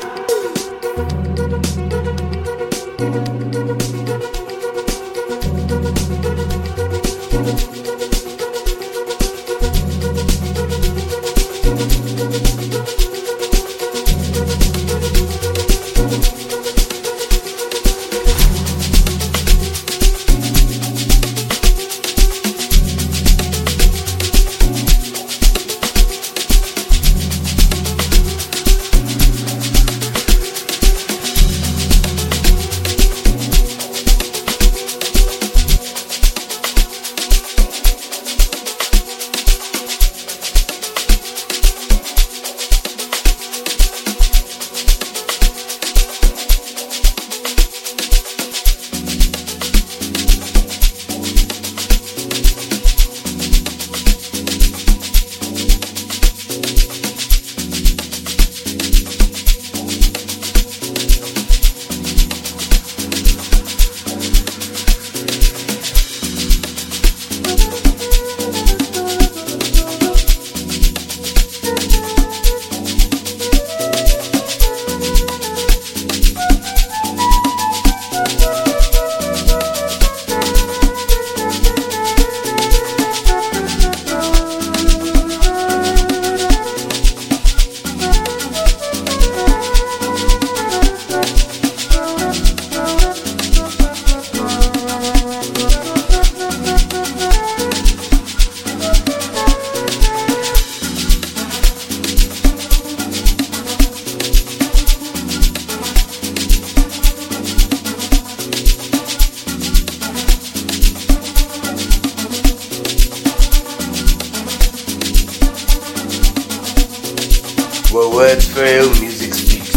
Where words fail, music speaks.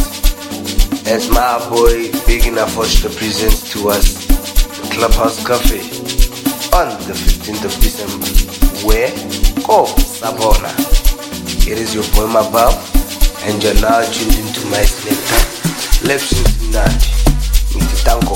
As my boy Big Enough Foster presents to us the Clubhouse Cafe on the 15th of December. Where? Go, Sabona. It is your boy Mabab, and you're now tuned into my selector, Lepsin Sinati, with Tango.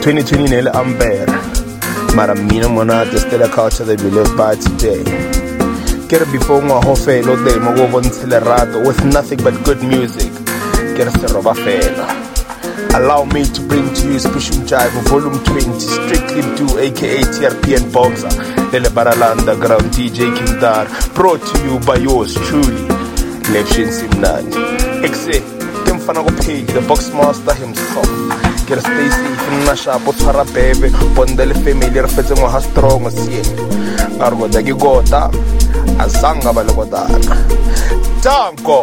2020 nele Amber. Mara mina monate stella culture that we live by today. Get before ngwa hofe lo day mo go bontshele rato with nothing but good music. Get se roba fela. Allow me to bring to you Special Jive Volume 20, Strictly Do, aka TRP and Boxer, Lele Barala Underground, DJ King Dar, brought to you by yours truly, Lepshin Simnani. Exe, Timfana go page, the Boxmaster himself. Get a stay safe in Nasha, Botsara baby, Bondele family, Refeting was strong as yet. Argo Dagi Gota, Azanga Balagodana. Tango!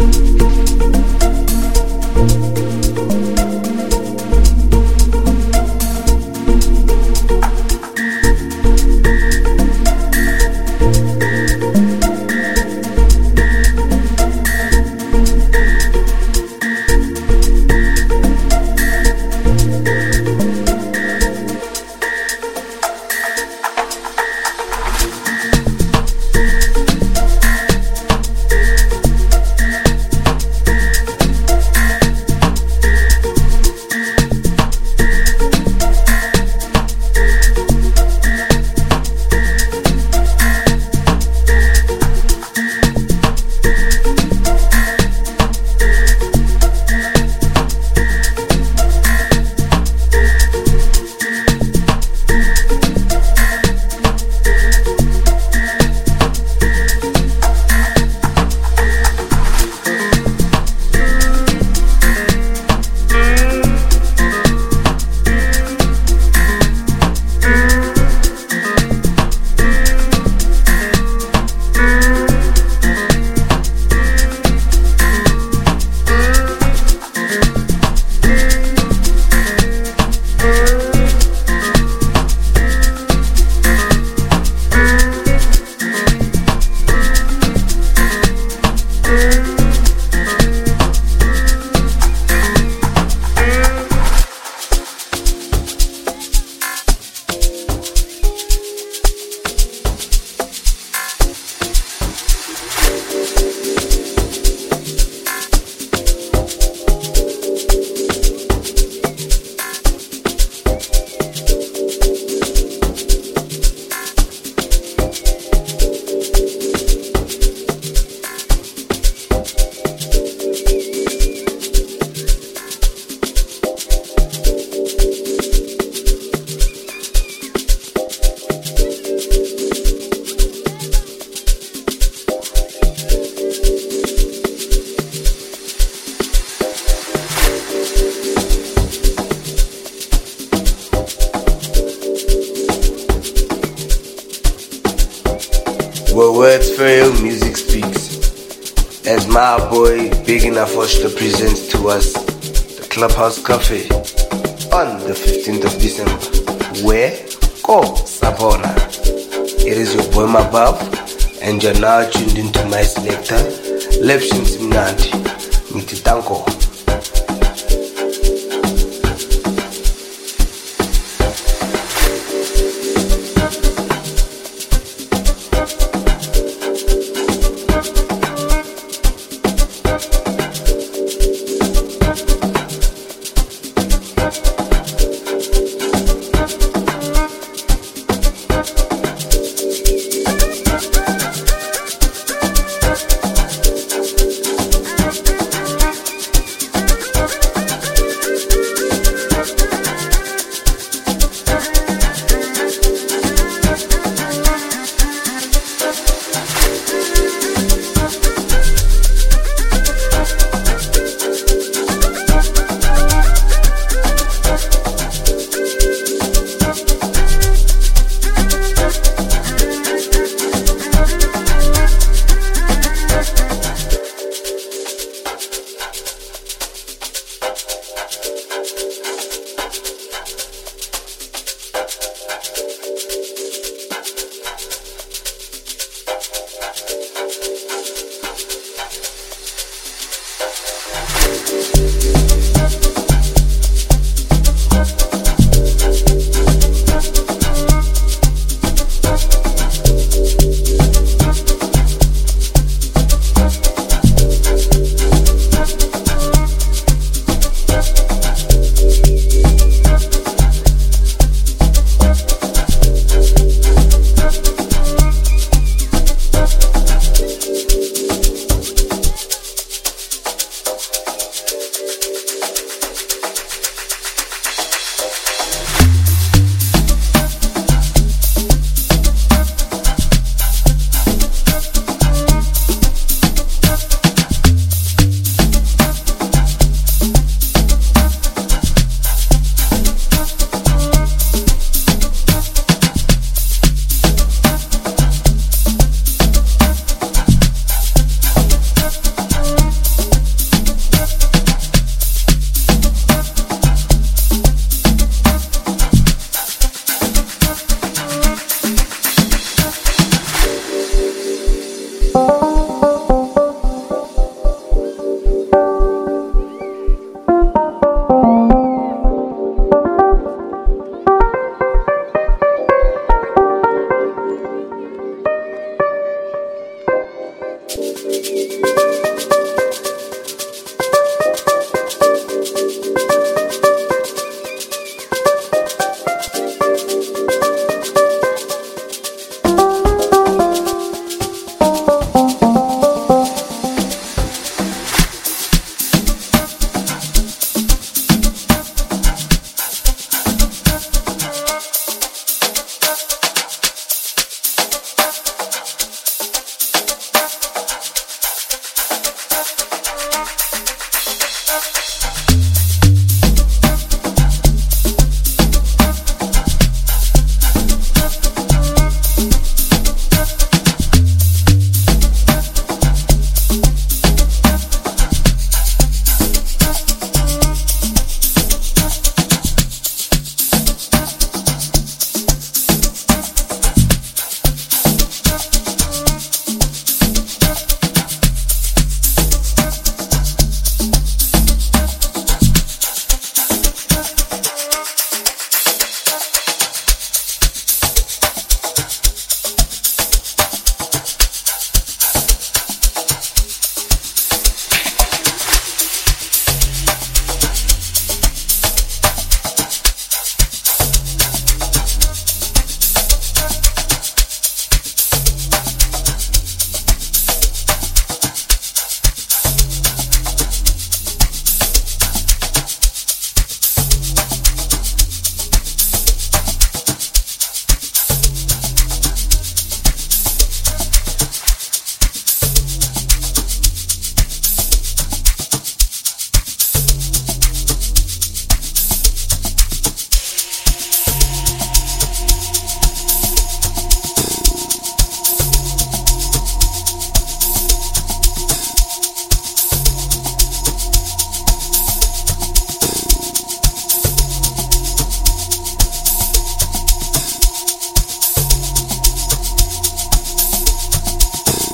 Well, words for you, music speaks. As my boy Big Enough Foster presents to us the Clubhouse Cafe on the 15th of December. Where? Go Sabona. It is your boy Mabab, and you're now tuned into my selector, Lepshin Simnandi. Mititanko.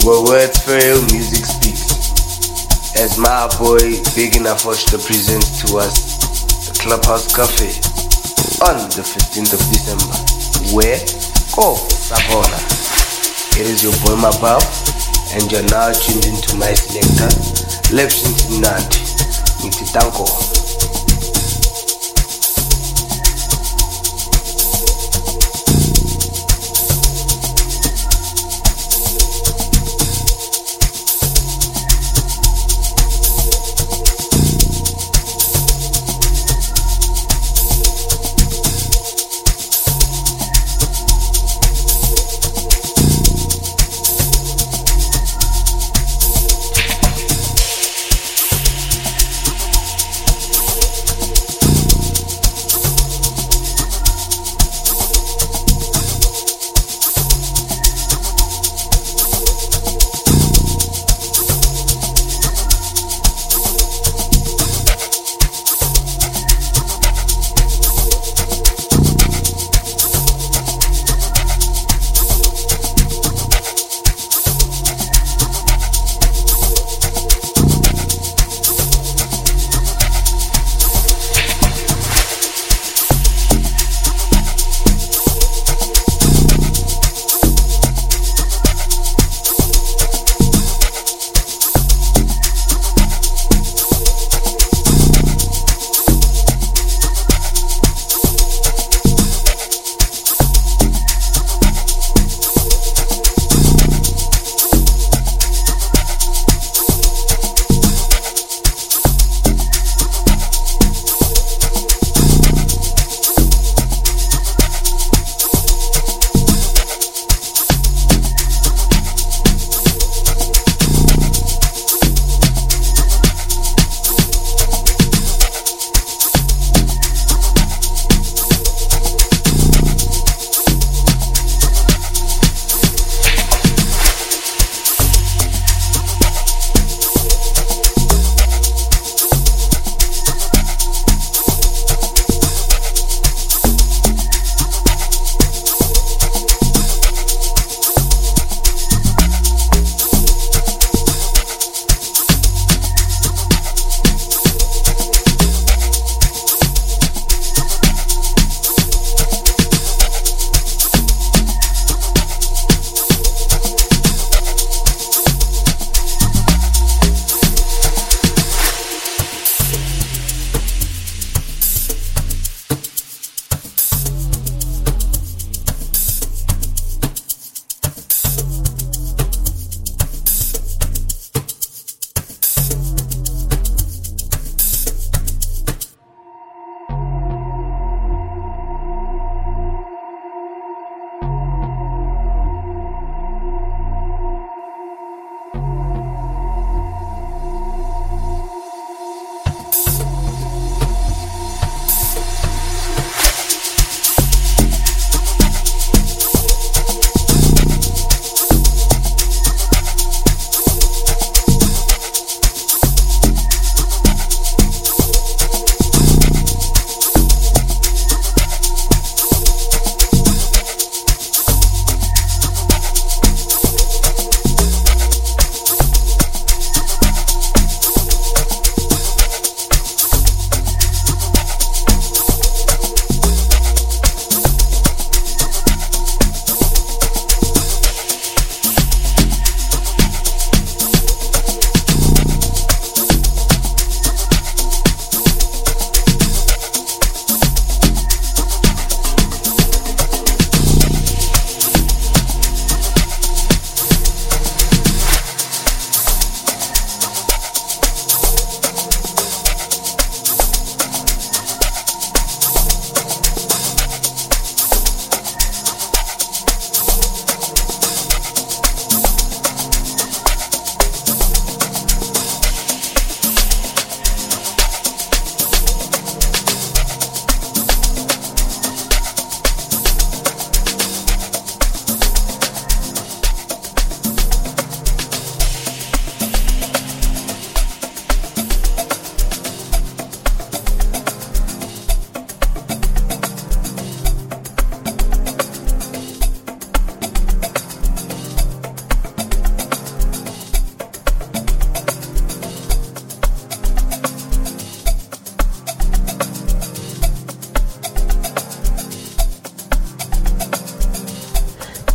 where words fail, music speaks. As my boy Big Enough Foster presents to us the Clubhouse Cafe on the 15th of December. Where? Go, Sabona. It is your boy Mabao, and you're now tuned into my selector, Lepsin Nati, Nititanko.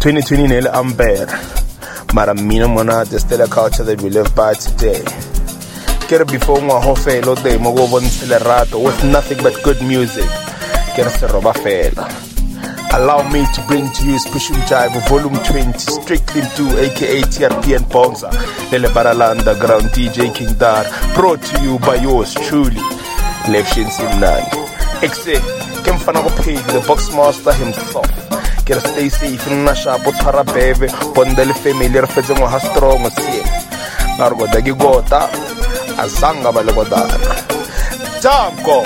2020 nele amber. Mara mina mona destela culture that we live by today. Kere before ngwa hofe lo day mo go bontshele rato with nothing but good music. Kere se roba fela. Allow me to bring to you Special Jive Volume 20, Strictly 2, aka TRP and Bonza, Lele Barala Underground, DJ King Dar, brought to you by yours truly, Lepshin Simnani. Exe, Kem Fanago Page, the Boxmaster himself. Get stay safe in Nasha, Botsara Bebe, Bondele Familiar Fedzemo has strong as here. Nargo Dagigota, Azanga Balagodana. Tango!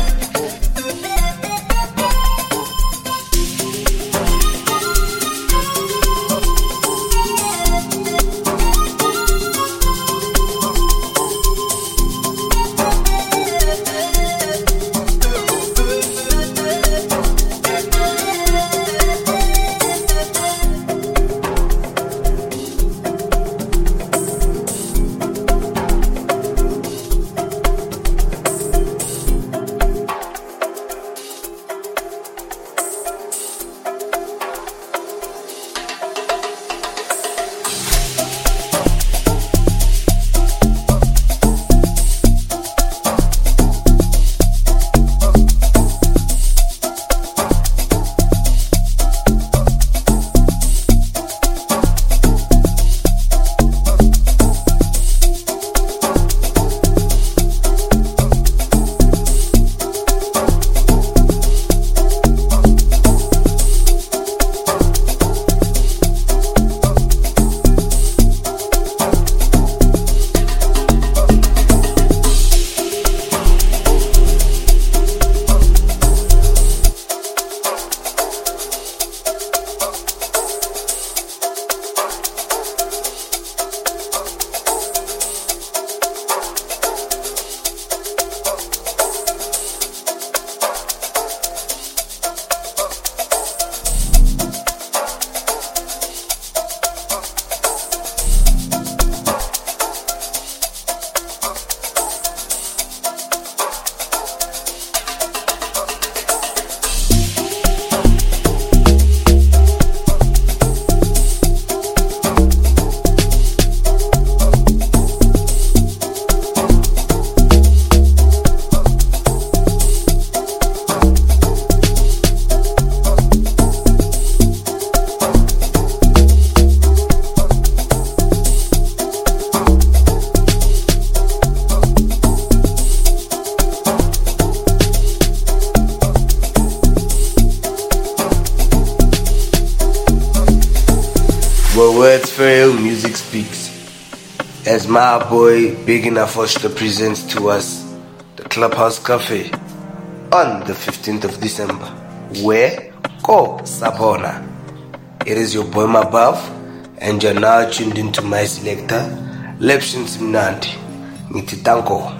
Where words fail, music speaks. As my boy Big Enough Foster presents to us the Clubhouse Cafe on the 15th of December. Where? Ko Sabona. It is your boy Mabav, and you're now tuned into my selector, Lepshin Simnandi. Mititanko.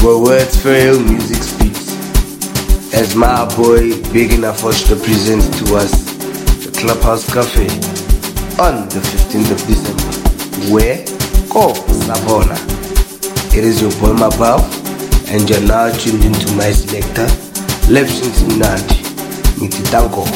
where words fail, music speaks. As my boy Big Enough Foster presents to us the Clubhouse Cafe on the 15th of December. Where? Go Sabona. It is your boy Mabav, and you're now tuned into my selector, Lepshin Simnandi. Mititango.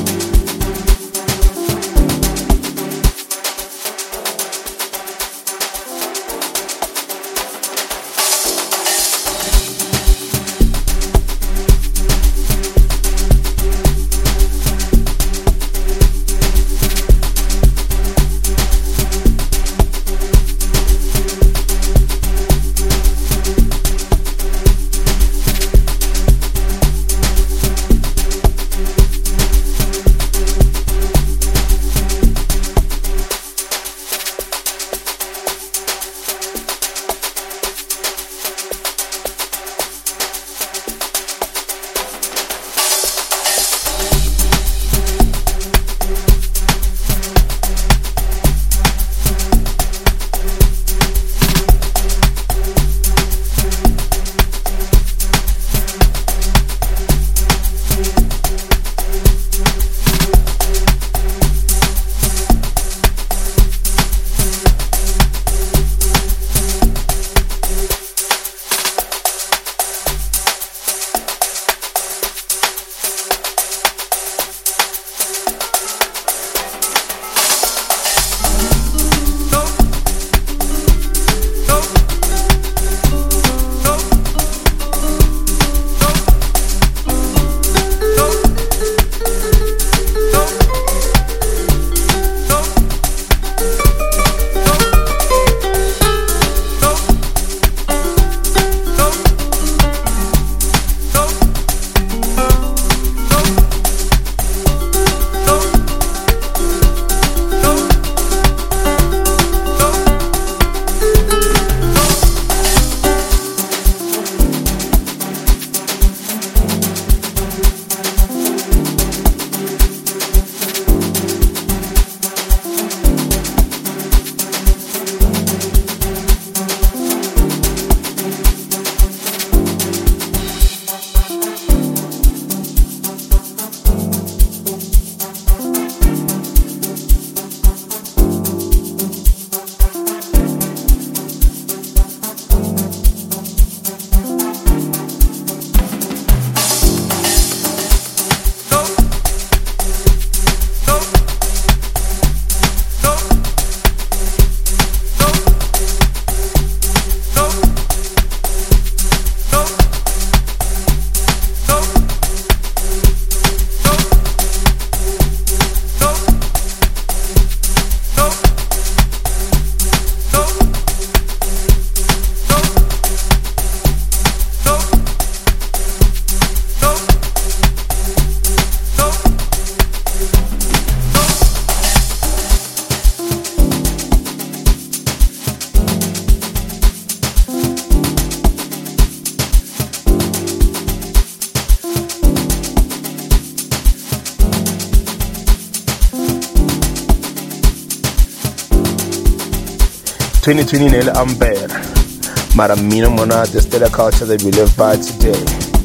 "2020 Ampere, mara mina mona the stellar culture that we live by today.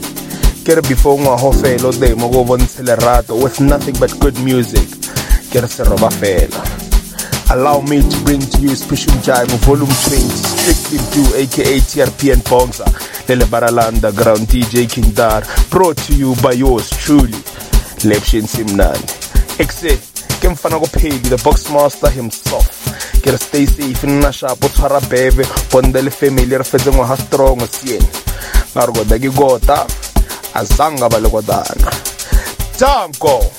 Get before ngwahofelo day mo go bontshele rato with nothing but good music. Get se roba fela. Allow me to bring to you Special Jive Volume 20, strictly do aka TRP and Bonza, Lele Barala Underground, DJ King Dar, brought to you by yours truly, Lepshin Simnandi. Exe, ke mfana go pay the box master himself. Get stay safe in na sharp o tshwara bebe, bondele family re fetse ngwa ha strong sien. Ga re go da ke gota, azanga ba le godana. Tango.